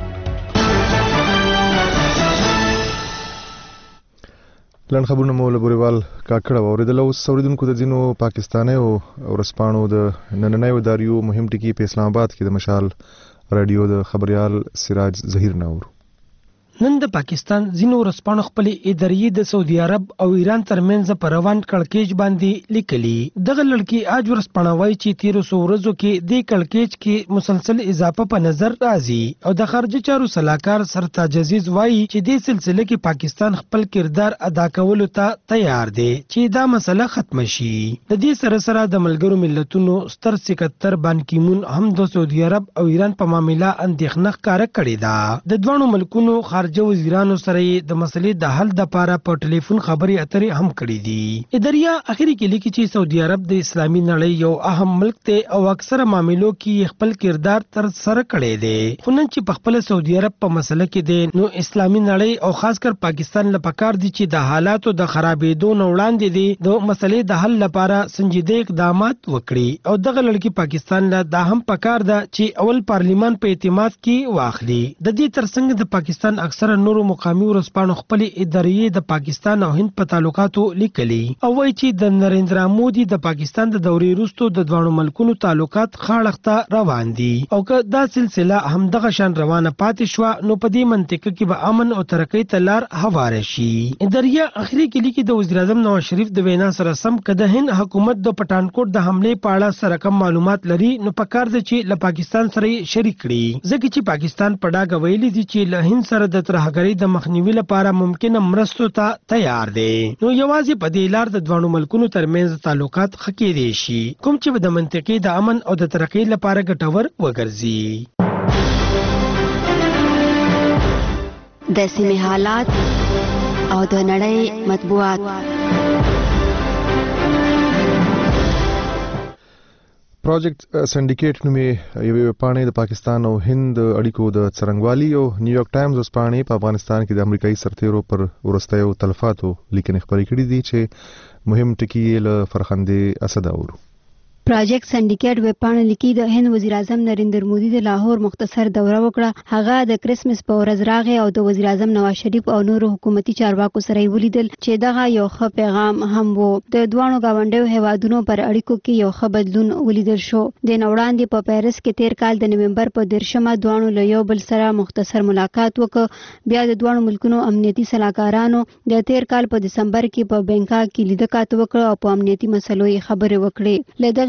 لن خبرونه مو له بوريوال کاکړه اوریدل. اوس اوریدونکو د ځینو پاکستاني او ورسپانو د نننۍ وداریو مهم ټکی په اسلام آباد کې د مشال رادیو د خبريال سراج ظهیر نور. نن د پاکستان ځینو ورسپانو خپل ادارې د سعودي عرب او ایران ترمنځ په روان کړکېچ باندې لیکلي. دغه لړکی اج ورسپانوي چې 1300 ورځو کې د کړکېچ کې مسلسل اضافه په نظر راځي او د خارجه چارو صلاحکار سرتاج عزیز وایي چې د سلسله کې پاکستان خپل کردار ادا کولو ته تیار دی چې دا مسله ختم شي. د دې سره سره د ملګرو ملتونو ستر سکرټر بان کی مون هم د سعودي عرب او ایران په معاملې اندېښنه ښکاره کړې ده. د دوه ملکونو خارجه وزیرانو سره د مسلې د حل لپاره په ټلیفون خبرې اترې هم کړې دي. اداریا اخري کې لیکي چې سعودي عرب د اسلامي نړۍ یو اهم ملک دی او اکثره معاملو کې خپل کردار تر سره کړی دی. خو نن چې په خپل سعودي عرب په مسله کې دی نو اسلامي نړۍ او خاص کر پاکستان لپاره کار دي چې د حالاتو د خرابېدو نه وړاندې دي د مسلې د حل لپاره سنجیده اقدامات وکړي او دغه لړکی پاکستان له دا هم پکار ده چې اول پارلیمان په اعتماد کې واخلي. د دې ترڅنګ د پاکستان اکثره نورو مقامي ورسپانو خپل ادارې د پاکستان او هند په تعلقاتو لیکلي او وایي چې د نریندرا مودي د پاکستان د دورې وروسته د دوه ملکونو تعلقات خاړخته روان دي او که دا سلسله هم دغه شان روانه پاتې شو نو په دې منطقه کې به امن او ترقۍ ته لار هواره شي. اداریا اخري کې لیکي د وزیر اعظم نواز شریف د وینا سره سم کده هند حکومت د پټانکوټ د حمله په اړه سره کم معلومات لري نو پکار دي چې له پاکستان سره شریک کړي ځکه چې پاکستان په ډاګه ویلي دي چې له هند سره د ترهګرۍ د مخنیوي لپاره ممکنه مرستو ته تیار دی. نو یوازې په دې لار د دوه ملکونو ترمنځ تعلقات ښه کېدای شي کوم چې د منطقې د امن او د ترقۍ لپاره ګټور وګرځي. د سیمې حالات او د نړۍ مطبوعات. پروجیکټ سنډیکیټ نومې یوې پاڼې د پاکستان او هند اړیکو د څرنګوالي او نیویارک ټایمز اوس پاڼې په افغانستان کې د امریکایي سرتیرو پر ورستیو تلفاتو لیکنې خپرې کړې دي چې مهم ټکي یې له فرخندې اسد اورو. پروجیکټ سنډیکیټ ویب پاڼه لیکي د هند وزیر اعظم نریندر مودي د لاهور مختصر دوره وکړه. هغه د کرسمس په ورځ راغی او د وزیر اعظم نواز شریف او نورو حکومتي چارواکو سره ولیدل چې دغه یو ښه پیغام هم وو. د دوه گاونډیو هیوادونو پر اړیکو کې یو ښه بدلون ولیدل شو. د نوړاندې په پیرس کې تیر کال د نومبر په 13مه دوه له یو بل سره مختصر ملاقات وکړ. بیا د دوه ملکونو امنیتي صلاحکارانو د تیر کال په دسمبر کې په بنکاک کې لیدکات وکړه او په امنیتي مسلو یې خبرې وکړې. له دغه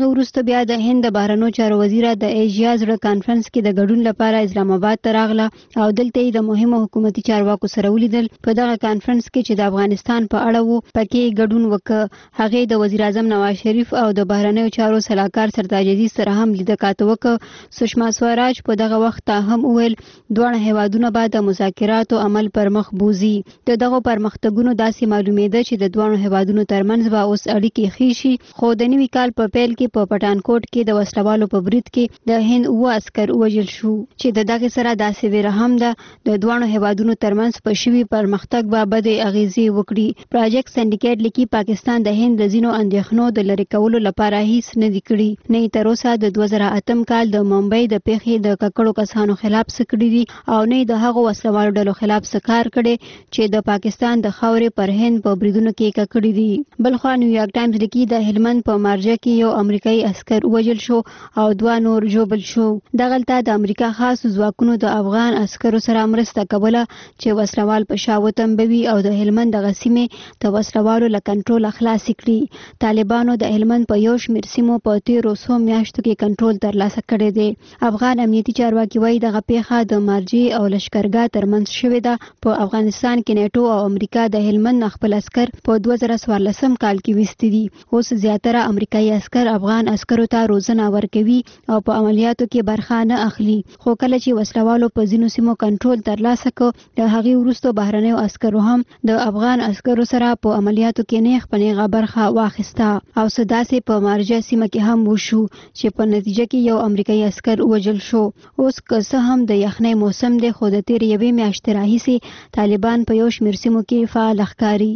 هغه وروسته بیا د هند د بهرنیو چارو وزیر د ایشیا زړه کانفرنس کې د ګډون لپاره اسلام آباد ته راغله او دلته د مهمو حکومتي چارواکو سره ولیدل. په دغه کانفرنس کې چې د افغانستان په اړه وو پکې ګډون وکړ. هغه د وزیر اعظم نواز شریف او د بهرنیو چارو سلاکار سردار عزیز سره هم لیدل کاته وکړ. سشما سوراج په دغه وخت هم وویل دوه هیوادونه به د مذاکراتو عمل پر مخ بوزي. دغه پرمختګونو داسې معلومېده چې د دوه هیوادونو ترمنځ به اوس اړیکې ښې شي. خو د نوي کال په پیل کې په پټانکوټ کې د وسلوالو په برید کې د هند 9 عسكر وژل شو چې د دغه سره داسې ویره هم ده د دوه هیوادونو ترمنځ په شوي پرمختګ به بد اغیزې وکړي. پروجیکټ سندیکیټ لیکي پاکستان د هند د زینو اندېښنو د لری کولو لپاره هیڅ نه دی کړی. نه تر اوسه د 2008 کال د ممبئی د پیښې د ککړو کسانو خلاف سکړي دي او نه د هغو وسلوالو ډلو خلاف سکار کړي چې د پاکستان د خاورې پر هند په بریدونو کې ککړي دي. بلخوا نیویارک ټایمز لیکي د هلمند په مارجه کې یو امریکایي عسكر وژل شو او 2 نور ژوبل شو. دغلته د امریکا خاص ځواکونو د افغان عسکرو سره مرسته کوله چې وسلوال په شاو تنبوي او د هلمند د غسیمې د وسلوالو له کنټرول خلاص کړي. طالبانو د هلمند په یو شمېر سیمو په 1300 میاشتو کې کنټرول ترلاسه کړی دی. افغان امنیتي چارواکي وایي دغه پیښه د مارجې او لشکرګاه ترمنځ شوې ده. په افغانستان کې نیټو او امریکا د هلمند خپل عسكر په 2014 کال کې وستي دي. اوس زیاتره امریکایي عسكر افغان عسکرو ته روزنه ورکوي او په عملیاتو کې برخه نه اخلي. خو کله چې وسلوالو په ځینو سیمو کنټرول ترلاسه کړ د هغې وروسته بهرنیو عسکرو هم د افغان عسکرو سره په عملیاتو کې نیغ په نیغه برخه واخیسته او سداسې په مارجه سیمه کې هم وشو چې په نتیجه کې یو امریکایي عسكر وژل شو. اوس که څه هم د یخنۍ موسم دی خو د تیر یوې میاشتې راهیسې طالبان په یو شمېر سیمو کې فعال ښکاري.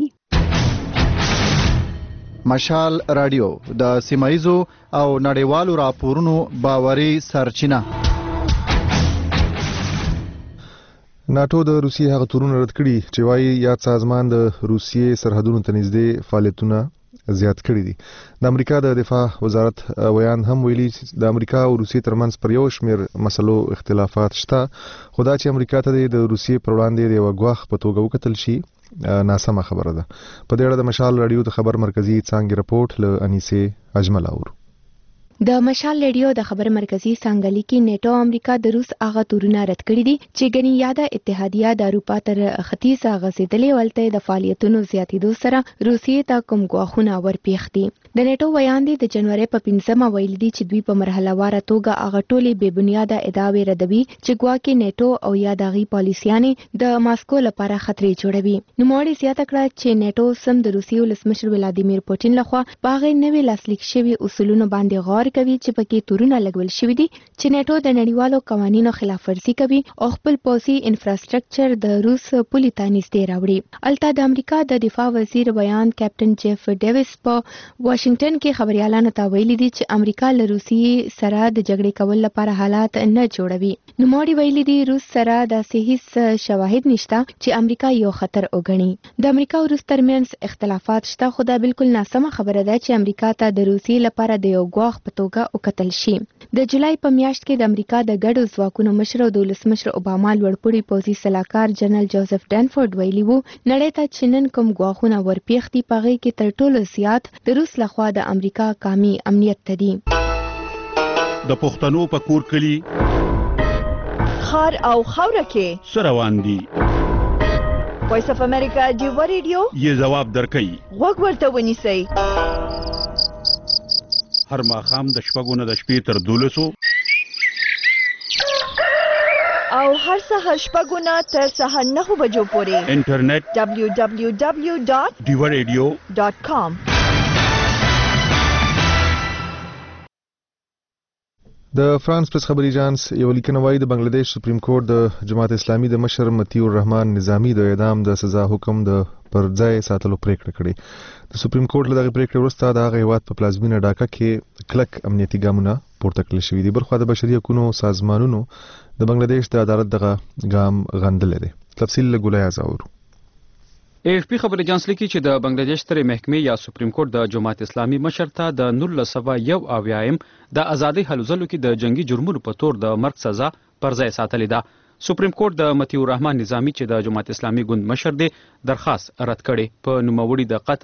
مشال رادیو د سیمایزو او نړیوالو راپورونو باوري سرچینه. ناتو د روسیې هغه تورونه رد کړي چې وايي یاد سازمان د روسیې سرحدونو ته نږدې فعالیتونه زیات کړي دي. د امریکا د دفاع وزارت ویان هم ویلي چې د امریکا او روسیې ترمنځ پر یو شمېر مسلو اختلافات شته خو دا چې امریکا ته د روسیې پر وړاندې د یو غواخ په توګه وکتل شي ناسمه خبره ده. په دې اړه د مشال رادیو د خبر مرکزی څانګې رپورټ له انیسه اجمل اورو. د مشال ریډیو د خبر مرکزی څنګه لیکي نیټو امریکا د روس هغه تورونه رد کړي دي چې ګنی یاده اتحادیه د اروپا تر ختیځه غځېدلې ولته د فعالیتونو زیاتېدو سره روسیې ته کوم غواخونه ورپېښ دي. د نیټو ویان دي د جنوري په 15 ویل دي چې دوی په مرحله واره توګه هغه ټولې بې بنیاده ادعاوې ردوي چې ګواکې نیټو او یا دغه پالیسیانې د ماسکو لپاره خطرې جوړوي. نوموړي زیاته کړه چې نیټو سم د روسیې ولسمشر ولادیمیر پوتین لخوا باغې نوې لاسلیک شوي اصولونو باندې غور کوي چې پکې تورونه لګول شوي دي چې نیټو د نړیوالو قوانینو خلاف ورزي کوي او خپل پوځي انفراستراکچر د روس پولي ته نږدې راوړي. البته د امریکا د دفاع وزیر بیان کیپټن جیف ډیویس په واشنگټن کې خبريالانو ته ویلي دي چې امریکا له روسیې سره د جګړې کول لپاره حالات نه جوړوي. نوموړي ویلي دي روس سره د هیڅ شواهد نشته چې امریکا یو خطر وګڼي. د امریکا او روس ترمنځ اختلافات شته خو دا بالکل ناسمه خبره ده چې امریکا ته د روسیې لپاره د یو غواخ په توګه وکتل شي. د جولای په میاشت کې د امریکا د ګډو ځواکونو مشر او د ولسمشر اوباما لوړپوړي پوځي سلاکار جنرال جوزف ډنفورد ویلي وو نړۍ ته چې نن کوم غواخونه ورپېښ دي په هغې کې تر ټولو زیات د روس لخوا د امریکا قامي امنیت ته دي. د پښتنو په کور کلي خار او خاوره کې څه روان دي؟ وایس اف امریکا ډیو ریډیو یې ځواب درکوي. غوږ ورته ونیسئ. هر ماښام د شپږو نه د شپې تر 12 او هر سهار شپږو نه تر سهار 9 بجو پورې انټرنیټ www.diwaradio.com. د فرانس پریس خبري اژانس یو لیکنه وايي د بنگلاديش سپریم کورټ د جماعت اسلامي د مشر مطیع الرحمن نظامی د اعدام د سزا حکم د پر ځای ساتلو پریکړه کړې. د سپریم کورټ له دغه پریکړې وروسته د هغه هیواد په پلازمینه ډاکا کې کلک امنیتي ګامونه پورته کړل شوي دي. بلخوا د بشري حقوقو سازمانونو د بنگلاديش د عدالت دغه ګام غندل دي. تفصیل له ګولای ازاور. AFP خبر اجانس لیکي چې د بنگلاديش سترې محکمې یا سپریم کورټ د جماعت اسلامي مشر ته د 1901 د ازادي هلوزلو کې د جنگي جرمونو په تور د مرګ سزا پر ځای ساتلې ده. سپریم کورټ د مطیع الرحمن نظامی چې د جماعت اسلامي ګوند مشر دی درخواست رد کړي. په نوموړي د قتل،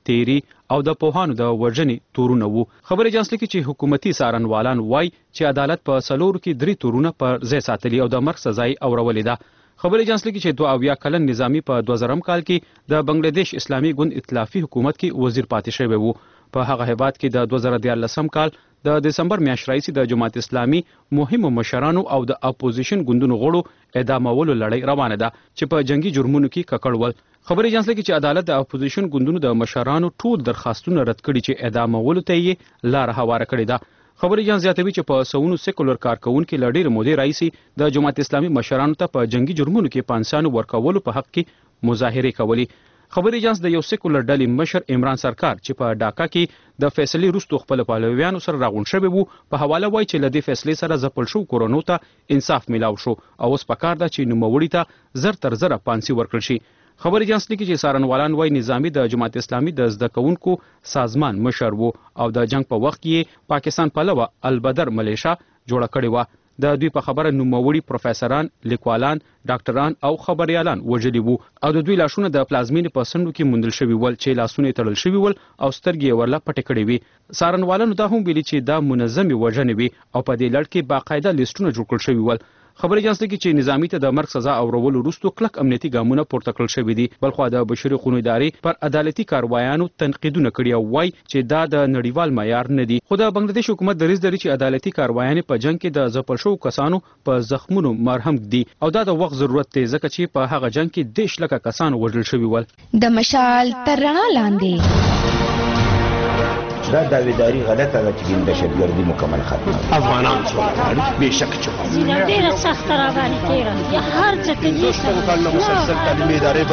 تیری او د پوهانو د وژنې تورونه وو. خبري اجانس لیکي چې حکومتي څارنوالان وایي چې عدالت په څلورو کې 3 تورونه پر ځای ساتلي او د مرګ سزا یې اورولې ده. خبري اجانس لیکي چې 22 کلن نظامی په 2000 کال کې د بنگلاديش اسلامي ګوند ائتلافي حکومت کې وزیر پاتې شوی وو. په هغه هیواد کې د 2014 کال د دسمبر میاشتې راهیسې د جماعت اسلامي مهمو مشرانو او د اپوزیشن ګوندونو غړو اعدامولو لړۍ روانه ده چې په جنگي جرمونو کې ککړ ول. خبري اجانس لیکي چې عدالت د اپوزیشن ګوندونو د مشرانو ټول درخواستونه رد کړي چې اعدامولو ته یې لار هواره کړې ده. خبري اجانس زیاتوي چې په سونو سیکولر کارکونکو لړۍ مودې راهیسې د جماعت اسلامي مشرانو ته په جنگي جرمونو کې پانسانو ورکولو په حق کې مظاهره کولې. خبري اجانس د یو سیکولر ډلې مشر عمران سرکار چې په ډاکا کې د فیصلې وروسته خپل پهلویانو سره راغون شوی وو په حواله وایي چې لدې فیصلې سره ځپل شو کورونو ته انصاف میلاو شو او اوس پکار ده چې نوموړي ته زر تر زر پانسي ورکړل شي. خبري اجانس لیکي چې څارنوالان وایي نظامی د جماعت اسلامي د زده کوونکو سازمان مشر وو او د جنگ په وخت کې پاکستان پلوه البدر ملیشا جوړه کړې و. د دوی په خبره نوموړي پروفیسوران، لیکوالان، ډاکټران او خبريالان وژلي وو او د دوی لاشونه د پلازمینې په سندو کې موندل شوي ول چې لاسونه تړل شوي ول او سترګې ورله پټې کړې وي. څارنوالانو دا هم ویلي چې دا منظمې وژنې وي او په دې لړ کې باقاعده لیستونه جوړ کړل شوي ول. خبري اجانس لیکي چې نظامی ته د مرګ سزا اورولو وروسته کلک امنیتي ګامونه پورته کړل شوي دي. بلخو د بشري حقوقو ادارې پر عدالتي کاروایانو تنقیدونه کړي او وایي چې دا د نړیوال معیار نه دي. خو د بنگلاديش حکومت دریځ لري چې عدالتي کاروایان په جنگ کې د ځپل شوو کسانو په زخمونو مرهم دي او دا د وخت ضرورت دی ځکه چې په هغه جنگ کې 10 لکه کسان وژل شوي ول. د مشال تر رڼا لاندې دا داویداری غلطه ده چې د دهشتګردي مکمل ختمه افغانان څوک به شک چې ډیره سخت را باندې تیره یا هر څه کې کله مسلسل تعلیمي ادارې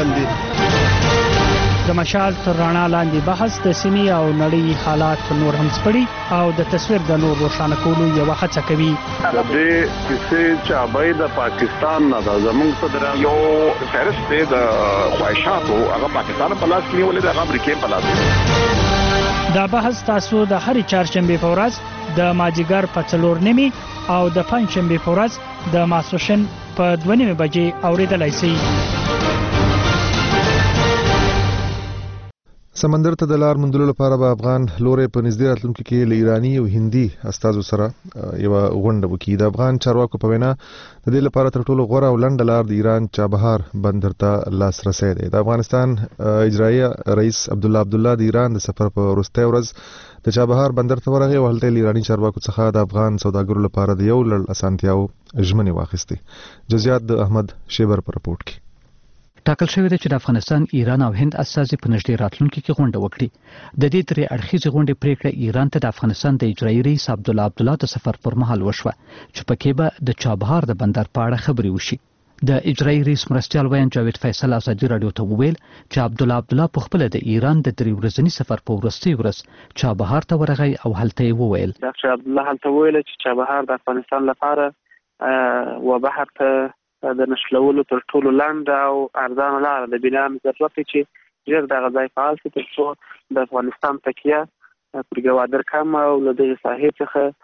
بندي. د مشال تر رڼا لاندې بحث د سیمې او نړۍ حالات نور هم سپړي او د تصویر د نور روښانه کولو یو هڅه کوي. د دې کیسې چې د پاکستان نه د زموږ صدر یو فهرست دی د خواهشاتو هغه پاکستان په لاس کې نیولې د امریکای په لاس. دا بحث تاسو د هرې چهارشنبې په ورځ د ماجیګر په 4:30 او د پنځشنبې په ورځ د ماسوشن په 2:30 بجې اوریدلای شئ. سمندر ته د لار موندلو لپاره به افغان لوري په نږدې راتلونکو کې له ایرانی او هندي استادو سره یو غونډه وکړي. د افغان چارواکو په وینا د دې لپاره تر ټولو غوره او لنډه لار د ایران چابهار بندر ته لاسرسي دی. د افغانستان اجرایي رئیس عبدالله د ایران د سفر په وروستۍ ورځ د چابهار بندر ته ورغی او هلته ایرانی چارواکو څخه د افغان سوداګرو لپاره د یو لړ اسانتیاو ژمنې واخیستې. جزئیات د احمد شیبر په رپورت کې. ټاکل شوی دی چې د افغانستان، ایران او هند استازي په نږدې راتلونکي کې غونډه وکړي. د دې درې اړخیزې غونډې پریکړه ایران ته د افغانستان د اجرایي رئیس عبدالله د سفر پر مهال وشوه چې پکې به د چابهار د بندر په اړه خبرې وشي. د اجرایي رئیس مرستیال ویان جاوید فیصل ازادي رادیو ته وویل چې عبدالله په خپل د ایران د 3 ورځني سفر په وروستۍ ورځ چابهار ته ورغی او هلته یې وویل ډاکټر عبدالله هلته وویل چې چابهار د افغانستان لپاره و بحر ته د نشلولو تر ټولو لاندې او ارزانه لار د بنا ضرورت چې ډېر د غځای فعال شي تر څو د افغانستان تکیه پر ګوادر کم او له دې ساحې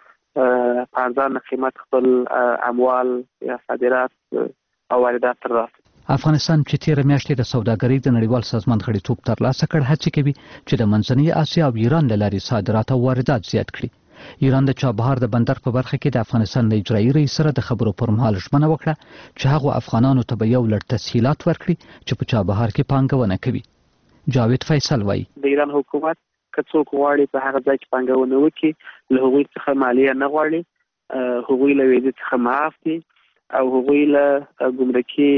څخه په ارزانه قیمت خپل اموال یا صادرات او واردات ترلاسه. افغانستان چې تیر میاشتې د سوداګرۍ د نړیوال سازمان غړیتوب ترلاسه کړ هڅه کوي چې د منځنۍ اسیا او ایران له لارې صادرات او واردات زیات کړي. ایران د چابهار د بندر په برخه کې د افغانستان د اجرایي رئیس سره د خبرو پر مهال ژمنه وکړه چې هغه افغانانو ته به یو لړ تسهیلات ورکړي چې په چابهار کې پانګونه کوي. جاوید فیصل وایي د ایران حکومت که څوک غواړي په هغه ځای کې پانګونه وکړي له هغوی څخه مالیه نه غواړي، هغوی له ویزې څخه معاف دي او هغوی له ګمرکي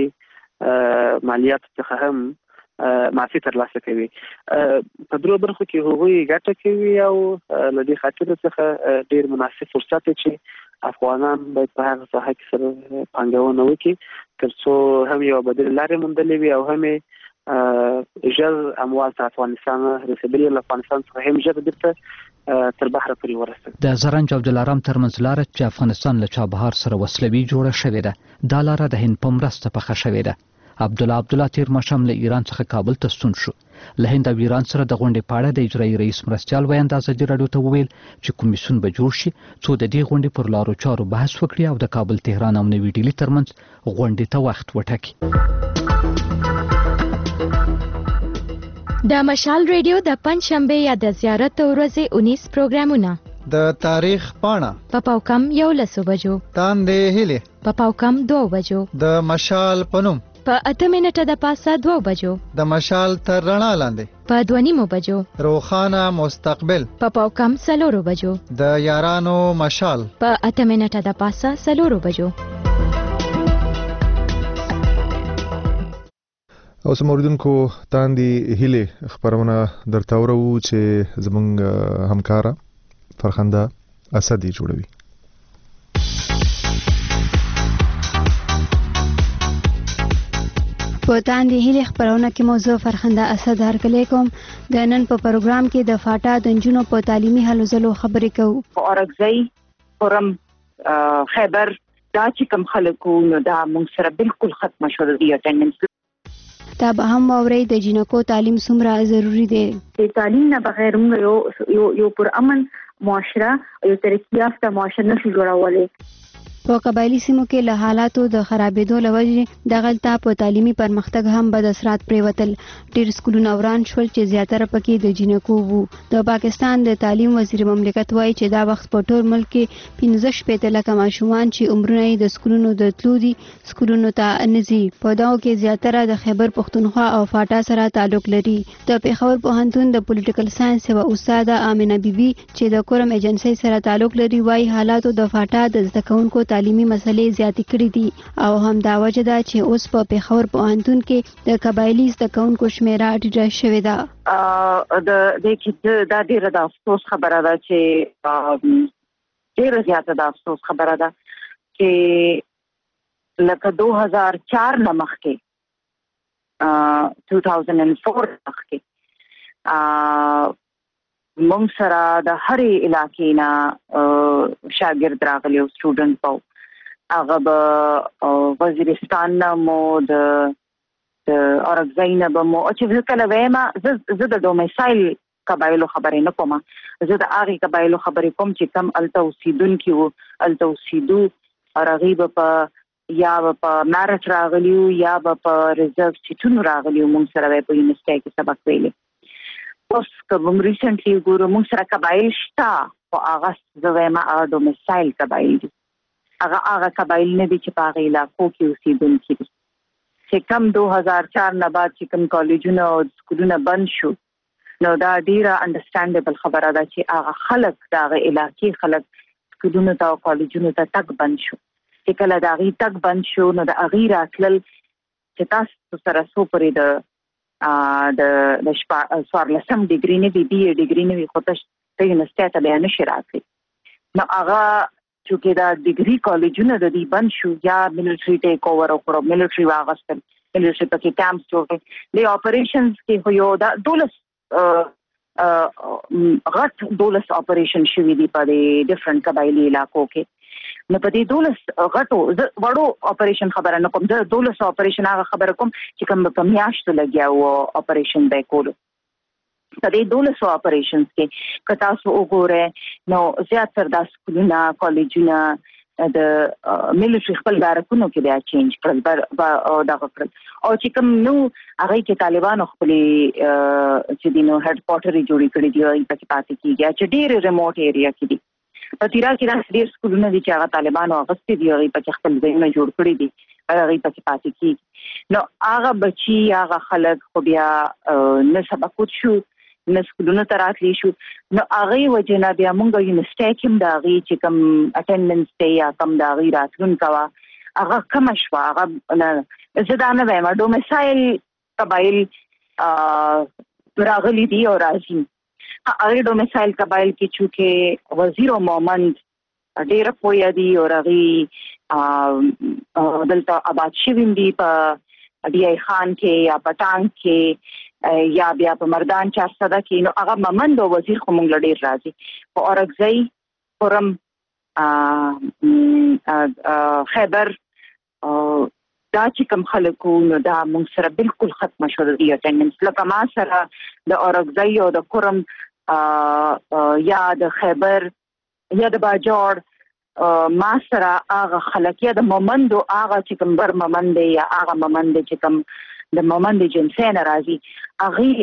مالیاتو څخه هم معافي ترلاسه کوي. په درو برخو کې هغوی ګټه کوي او له دې خاطر څخه ډیر مناسب فرصت دی چې افغانان باید په هغه ساحه کې سره پانګونه وکړي تر څو هم یو بدیل لارې موندلې وي او هم ژر اموال ته افغانستان رسېدلي له افغانستان څخه هم ژر بیرته تر بحر پورې ورسېږي. د زرنج او دلارام ترمنځ لاره چې افغانستان له چابهار سره وسلوي جوړه شوې ده، دا لاره د هند په مرسته پخه شوې ده. عبدالله تیر ماښام له ایران څخه کابل ته ستون شو. له هند او ایران سره د غونډې په اړه د اجرایي رئیس مرستیال ویان د ازادي راډیو ته وویل چې کمیسیون به جوړ شي څو د دې غونډې پر لارو چارو بحث وکړي او د کابل، تهران او نوي ډیلي ترمنځ غونډې ته وخت وټاکي. د مشال ریډیو د پنځ شنبه یا د زیارت ورځې 19 پروګرامونه د تاریخ پاڼه په پاوکم 11 بجو، تاندې هلي په پاوکم 2 بجو، د مشال پنوم په 8 منټه د پاسه 2 بجو، د مشال تر رڼا لاندې په 2:30 بجو، روخانه مستقبل په پاوکم 4 بجو، د یارانو مشال په 8 منټه د پاسه 4 بجو. او سموردونکو تاندې هیله خبرونه درته ورو چې زمونږ همکارا فرخنده اسدی جوړوي. په تاندې هیله خبرونه کې موضوع فرخنده اسد هرکلی کوم. د نن په پروګرام کې د فاټا د نجونو په تعلیمي هلو ځلو خبرې کوو. اورګزی قرم خیبر دا چې کوم خلکو نو دا موږ سره بالکل ختم شو د اټینډنس. دا به هم واورئ د جنکو تعلیم څومره ضروری دی. د تعلیم نه بغیر موږ یو پر امن معاشره یو ترقی یافته معاشره نشو جوړولی. په قبایلی سیمو کې له حالاتو د خرابېدو له وجې دغلته په تعلیمي پرمختګ هم بد اثرات پرېوتل. ډېر سکولونه وران شول چې زیاتره پکې د جنکو وو. د پاکستان د تعلیم وزیر مملکت وایي چې دا وخت په ټول ملک کې 15 لکه ماشومان چې عمرونه یې د سکولونو د تلو دي سکولونو ته نه ځي. په دغو کې زیاتره د خیبر پښتونخوا او فاټا سره تعلق لري. د پېښور پوهنتون د پولیټیکل ساينس یوه استاده آمنه بیبي چې د کورم ایجنسۍ سره تعلق لري وایي حالاتو د فاټا د زده کوونکو تعلیمي مسلې زیاتې کړې دي او هم دا وجه ده چې اوس په پېښور پوهنتون کې د قبایلي زده کوونکو شمیره ټیټه شوې ده. دا ډېره د افسوس خبره ده چې ډېره زیاته د افسوس خبره ده چې لکه 2004 نه مخکې 2004 مخکې موږ سره د هرې علاقې نه شاګرد راغلی او سټوډنټ په هغه به وزیرستان نه مو د اورګزی نه به مو چې زه کله وایم زه د ډومیسایل قبایلو خبرې نه کوم، زه د هغې قبایلو خبرې کوم چې کم هلته اوسېدونکي وو هلته اوسېدو او هغوی به په یا به په میرټ راغلي وو یا به په ریزرو سیټونو راغلي وو. موږ سره به په یونیورسټۍ کې سبق ویلی. اوس که موږ ریسنټلی وګورو موږ سره قبایل شته خو هغه زه وایم هغه ډومیسایل قبایل دي. هغه قبایل نه دي چې په هغه علاقو کې اوسېدونکي دي. چې کم 2004 نه بعد چې کوم کالجونه او سکولونه بند شو نو دا ډیره انډرسټانډیبل خبره ده چې هغه خلک د هغه علاقې خلک سکولونو ته او کالجونو ته تګ بند شو. چې کله د هغې تګ بند شو نو د هغې راتلل چې تاسو سره څو پورې د 14 ډیګري نه وي BA ډیګري نه وي خو ته یونیورسټۍ ته بیا نشي راتلی. نو هغه چونکې دا ډیګري کالجونه د دې بند شو یا ملټري ټیک اوور وکړو ملټري واغستل ملټري پکې کیمپس جوړ کړل. د اپریشنز کې خو یو دا 12 اپریشن شوي دي په دې ډیفرنٹ قبایلی علاقو کې. نو په دې 12 غټو وړو اپریشن خبره نه کوم، زه 12 اپریشن هغه خبره کوم چې کوم په میاشتو لګیا وو اپریشن به کولو. په دې 12 اپریشنز کې که تاسو وګورئ نو زیاتره د سکولونه کالجونه د ملټري خپل دارکونو کې بیا چینج کړل دغه کړل او چې کوم نو هغه کې طالبانو خپلې چې دینو هډ کوارټر جوړې کړې دي او پکې پاتې کیږي چې ډېر ریموټ ایریا کې دي. په تیرا کې دا ډېر سکولونه دي چې هغه طالبانو اغوستي دي هغه پکې خپل ځایونه جوړ کړی دي هغه پکې پاتې کیږي. نو هغه بچي هغه خلک خو بیا نه سبق شو نه سکولونو ته راتلی شو. نو هغې وجې نه بیا موږ یونیورسټۍ کې هم د هغې چې کوم اټینډنس دی یا کوم د هغې راتلونکې وه هغه کمه شوه. هغه زه دا نه وایم ډومیسایل قبایل راغلي دي او راځي. هغې ډومیسایل قبایل کې چونکې وزیر مومند ډېره پوهه دي او هغې دلته آباد شوي دي په ډي آی خان کې یا په ټانک کې یا بیا په مردان چارسده کې. نو هغه مومند او وزیر خو موږ له ډېر راځي. په اورګزی قرم خیبر دا چې کوم خلکو نو دا موږ سره بالکل ختمه شو د اټینډنس. لکه ما سره د اورګزی او د قرم یا د خیبر یا د باجوړ ما سره هغه خلک یا د مومند او هغه چې کوم بر مومند یا هغه مومند چې کوم د مومند جنسي نه راځي هغې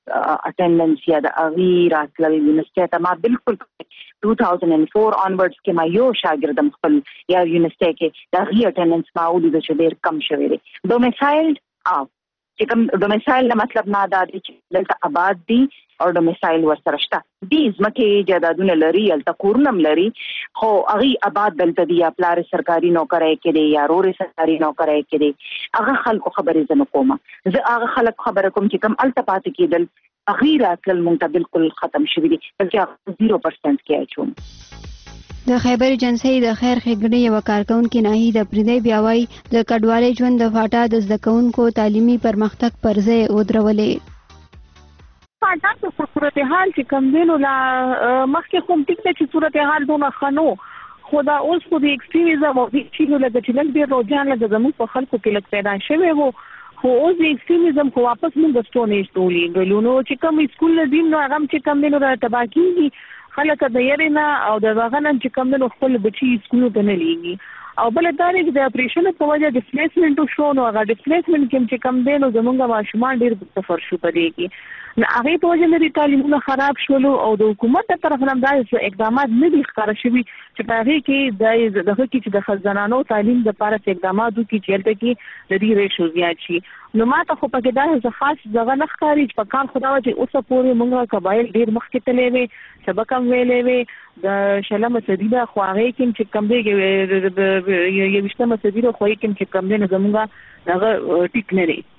اټینډنس یا د اغي راتلل یونیورسيټي ته ما بالکل 2004 onwards کې ما یو شاګرد خپل یا یونیورسيټي کې د اغي اټینډنس ما ولید چې ډیر کم شوی دی ډومیسایلډ چې کوم ډومیسایل نه مطلب نه دا دی چې دلته آباد دي او ډومیسایل ورسره شته دي ځمکې جایدادونه لري الته کورنم لري خو اغي آباد دلته دي یا پلار سرکاري نوکرای کې دي یا رور سرکاري نوکرای کې دي هغه خلکو خبرې زنه کومه زه هغه خلک خبره کوم چې کم الته پاتې کېدل اغي راتل مونږ ته بالکل ختم شوی دي بلکې 0% کې اچوم د خیبر ایجنسی د خیر ښېګڼې یو کارکونکو ناهید پردی بیاوي د کډوالۍ ژوند د فاټا د زدکونکو تعلیمي پرمختګ پر ځای ودرولې فاټا په صورتحال چې کم دینو لا مخکې کوم ټیک چې صورتحال دونه خنو خدا اوس خو د ایکستریمizm او د چینو لږ چې لږ ډیر روجان لږ زموږ په خلکو کې لږ پیدا شوی وو خو اوس د ایکستریمizم خو واپس موږ ستونې شتولې غلونو چې کوم سکول دین نو هغه چې کم دینو را تباکیږي خلک د یرینا او د واغنن چې کم دینو خپل بچي سکول ته نه لیږي او بل دا دی د اپریشن په وجه ډیسپلیسمنت شو نو هغه ډیسپلیسمنت چې کم دینو زمونږ ماشومان ډیر سفر شو پدې کې هغه په وجه لري تعلیمونه خراب شول او د حکومت طرف نه دا اقدامات نه دي ښکار شوي چې په هغه کې دغه کې چې د خزانانو تعلیم د لپاره اقدامات وکړي چې البته کې د دې ریشو زیات شي نو ماته خو پکې دا خاص دغه نه ښکاري چې په کار خدا چې اوسه پورې موږ قبایل ډیر مخکې تللې وي سبق هم ویلې وي د شلمه صدی د خواغې کې چې کم دی یو وشتمه صدی د خواغې کې چې کم دی نه زموږ دغه ټیک نه لري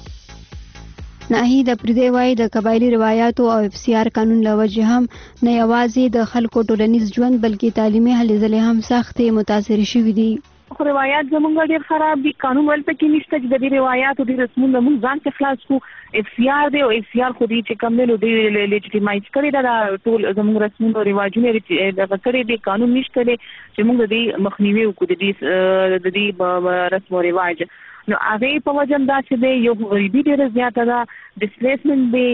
ناهید پردی وای د قبایلی روایتو او FCR قانون لوجه هم نه یوازې د خلکو ټولنیز ژوند بلکې تعلیمي هلې ځلې هم سختې متاثر شوي دي خو روایت زمونږ ډیر خراب دي قانون ولته کې نشته چې د دې روایتو د رسمونو موږ ځان ته خلاص کو FCR دی او FCR خو دې چې کم نه دی لیجیټیمایز کړی دا ټول زمونږ رسمونو او رواجونه د کړي دي قانون نشته چې موږ دې مخنیوي وکړو د دې رسم او رواج نو هغه په وجه دا چې دی یو غریبي ډیره زیاته ده ډیسپلیسمنت دی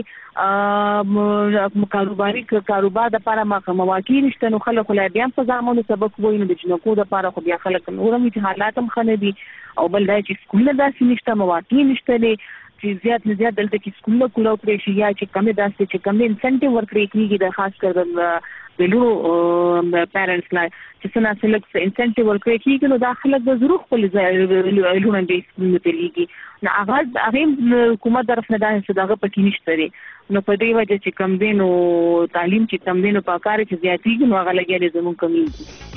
کاروبار د لپاره مواقع نشته نو خلک لا بیا په ځامنو سبق وایي نو د جنکو د لپاره خو بیا خلک نورم چې حالات هم خنه دي او بل دا چې سکول داسې نشته مواقع نشته دي چې زیات نه زیات دلته کې سکول کولو پرې شي یا چې کم داسې چې کم انسنټیو ورکړي کیږي د خاص کر د لورو پیرنټس لا چې څنګه سلک انسنټیو ورکړي کیږي نو داخله د ضرورت خپل لورونه دې سکول ته لیږي نو هغه حکومت طرف نه دا څه دغه پکې نشته لري نو په دې وجه چې کم دینو تعلیم چې کم دینو په کار چې زیاتېږي نو هغه لګیږي زموږ کمیږي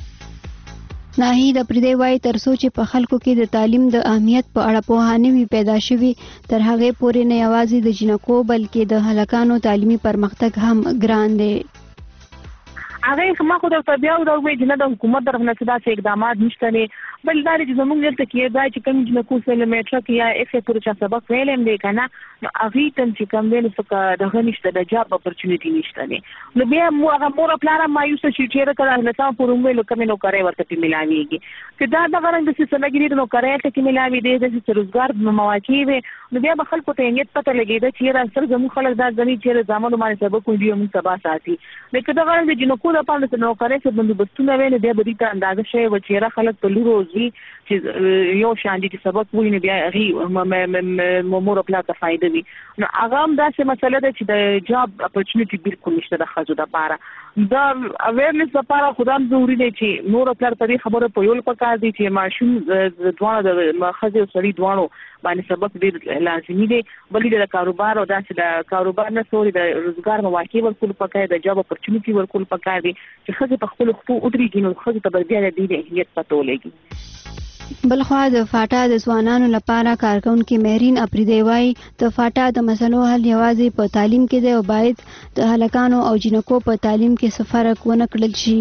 ناهید پردی وای تر سوچ په خلکو کې د تعلیم د اهمیت په اړه پوهانه وی پیدا شوی تر هغه پورې نه یوازې د جنکو بلکې د هلکانو تعلیمي پرمختګ هم ګران دی هغه ما خو د بیا د وې نه د حکومت طرف نه څه اقدامات نشته نه بل دا چې زموږ دلته کې دا چې کوم جنکو سره میټرک یا اف پورې چا سبق ویلم دی کنه نو هغه تم چې کوم دین څخه دغه نشته د جاب اپورچونټی نشته نه نو بیا هغه مور پلان مایوس شي چې کله نه تاسو پورم ویلو کوم نو کوي ورته ملاويږي چې دا د غرنګ د سیستمګری نو کوي ته ملاوي دی د روزګار مواقع وي نو بیا به خلکو ته نیت پته لګي چې را سر زموږ خلک دا ځنی چې زمانو باندې سبق کوي موږ سبا ساتي لکه دا غرنګ د جنکو د پاند نو کوي چې بندوبستونه ویني بیا به دې اندازه شي و چې را خلک په لورو چې یو شان دي چې سبق ویني بیا غي مور خپل ته فائدہ وي نو هغه هم دا څه مسله ده چې د جاب اپورچونټی بالکل نشته د خځو لپاره دا اویرنس لپاره خدام ضروری دی چې نور خپل په دې خبره په یول پکار دي چې ماشوم دوه د خځو سړي دوه باندې سبق ډیر لازمي دی بلې د کاروبار او د کاروبار نه سوري د روزګار مواقع ورکول پکار دي د جاب اپورچونټی ورکول پکار دي چې خځې په خپل خپل ودرېږي نو خځې ته بیا د دې اهمیت پته ولګي بلخوا د فاټا د ځوانانو لپاره کارکونکو مهرین اپریدی وای د فاټا د مسلو حل یوازې په تعلیم کې دی او باید د هلکانو او جنکو په تعلیم کې سفرک ونه کړل شي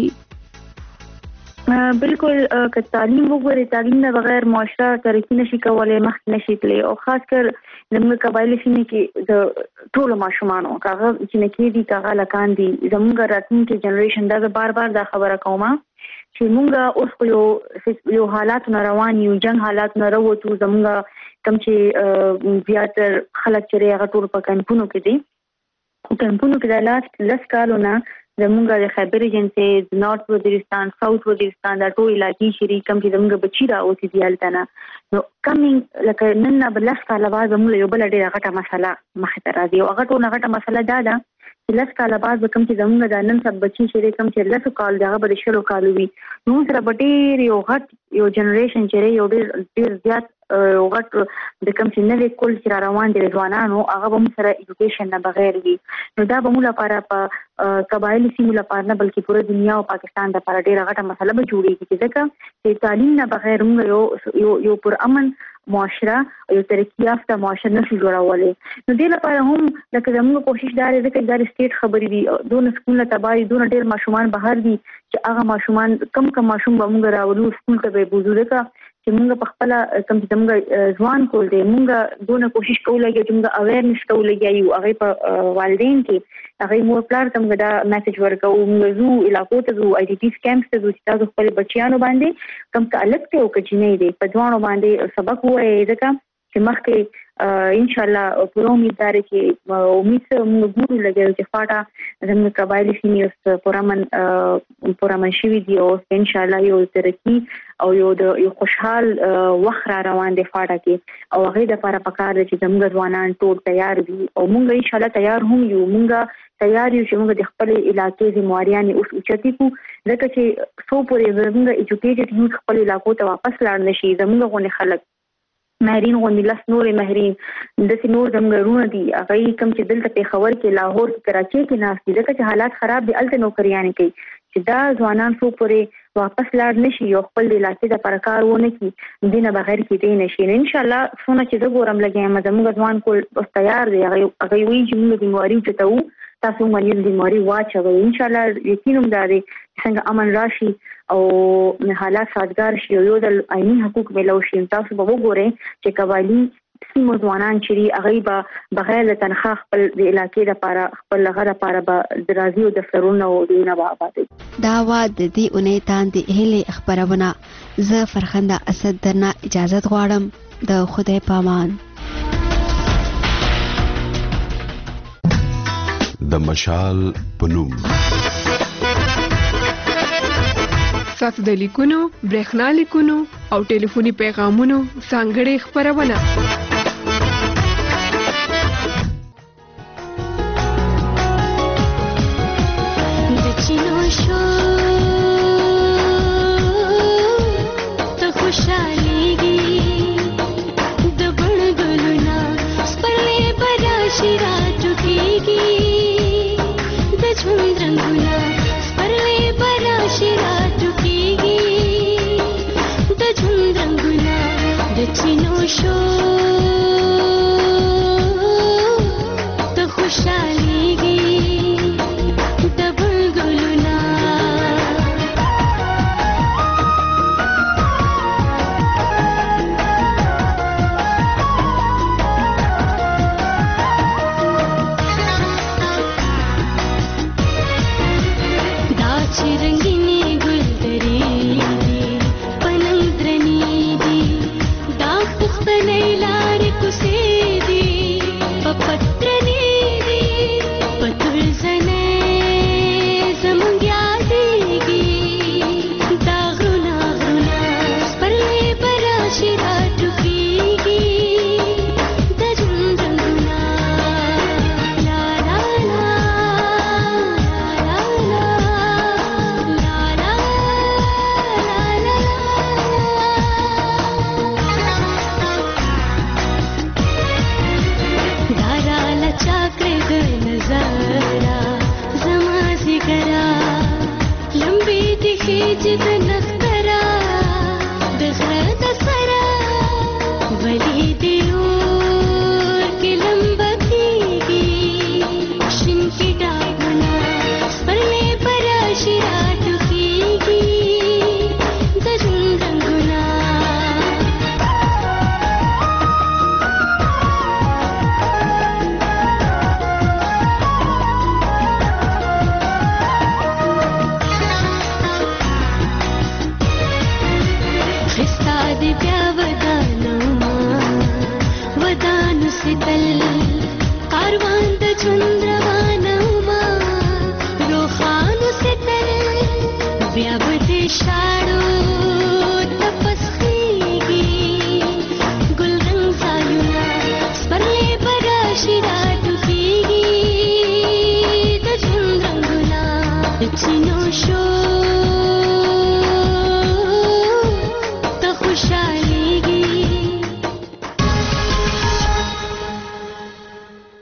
بالکل که تعلیم وګورئ تعلیم نه بغیر معاشره ترقی نشي کولای مخکې نشي تللی او خاص کر زموږ قبایلی سیمې کې د ټولو ماشومانو کاغه جنکې دي کاغه لکان دي زموږ راتلونکي جنریشن دا بار دا خبره کومه چې مونږ اوس یو حالات نه روان یو جنگ حالات نه وروته زموږ کم چې زیاتره خلک چې هغه ټول په کمپونو کې دي کمپونو کې د لاس کالونه زمونږ د خیبر ایجنسي نارث وزیرستان ساوث وزیرستان دا ټول علاقې شری کم چې زمونږ بچی را اوسې دی التنا نو کمینګ لکه نن بلس کاله بعد زمونږ یو بل ډیره غټه مسله مخ ته راځي او هغه غټه مسله دا ده چې لس کاله بعد به کوم چې زمونږ د نن سب بچی شری کم چې لس کال دغه به شلو کال وي نو سره ډیر یو غټ یو جنریشن چې یو ډیر زیات یو غټ د کوم چې نوې کول چې روان دي ځوانانو هغه به سره ایجوکیشن نه بغیر وي نو دا به موږ لپاره په قبایلی سیمو لپاره نه بلکې پوره دنیا او پاکستان لپاره ډیره غټه مسله به جوړیږي چې ځکه تعلیم نه بغیر موږ یو پر امن معاشره او یو ترقی یافته معاشره نشو جوړولای نو دې لپاره هم لکه زموږ کوشش دا دی چې د سټیټ خبرې دي دون سکول ته بای دون ډیر ماشومان بهر دي چې هغه ماشومان کم ماشوم به موږ راولو سکول ته به بوزو ځکه چې موږ په خپل کم چې موږ ځوان کول دي موږ دونه کوشش کوو چې موږ اویرنس کوو یو هغه په والدین کې هغه مور پلار ته موږ دا میسج ورکوو موږ زو علاقو ته زو آی ډی پی کیمپس ته زو چې تاسو خپل بچیانو باندې کم تعلق ته او کجنې دي په ځوانو باندې سبق وایي ځکه چې مخکې ان شاء الله په امید دار کې امید موږ ګورو لګیو چې فاټا زموږ قبایلی سیمې پرامن شوي دي او ان شاء الله یو ترقی او یو خوشحال وخت را روان دی فاټا کې او هغه د لپاره پکار دي چې زموږ ځوانان ټول تیار دي او موږ ان شاء الله تیار هم یو موږ تیار یو چې موږ د خپل علاقې ذمہواریان اوس اوچتي کو ځکه چې سو پورې زموږ ایجوکیټډ یوث خپل علاقو ته واپس لاړ نشي زموږ غونې خلک مهرین غونډې لس نورې مهرین د نور زمګرونه دي هغه کم چې دلته په خبر کې لاهور کې کراچي کې ناس دي ځکه چې حالات خراب دي الته نوکریانې کوي چې دا ځوانان سو پورې واپس لاړ نشي او خپل د علاقې د پرکار ونه کی دینه بغیر کې دی نشي ان شاء الله څونه چې زه ګورم لګیم زموږ ځوان کول تیار دی هغه وی چې موږ د مواري چتاو تاسو باندې د مواري واچو ان شاء الله یقینم داري څنګه امن راشي او حالات سازگار شي یو د عیني حقوق ملو شي تاسو به وګورئ چې قبایلی سیمو ځوانان چې هغه به بغیر د تنخواه خپل د علاقې لپاره خپل لغه لپاره به درازي او دفترونه او دینه به آباد دا واد د اونۍ تاندې هلي خبرونه زه فرخنده اسد درنه اجازه غواړم د خدای پامان د مشال پنوم ساتو د لیکونو برېښنا لیکونو او ټلیفوني پیغامونو ځانګړې خبرونه ستل کاروان د چندر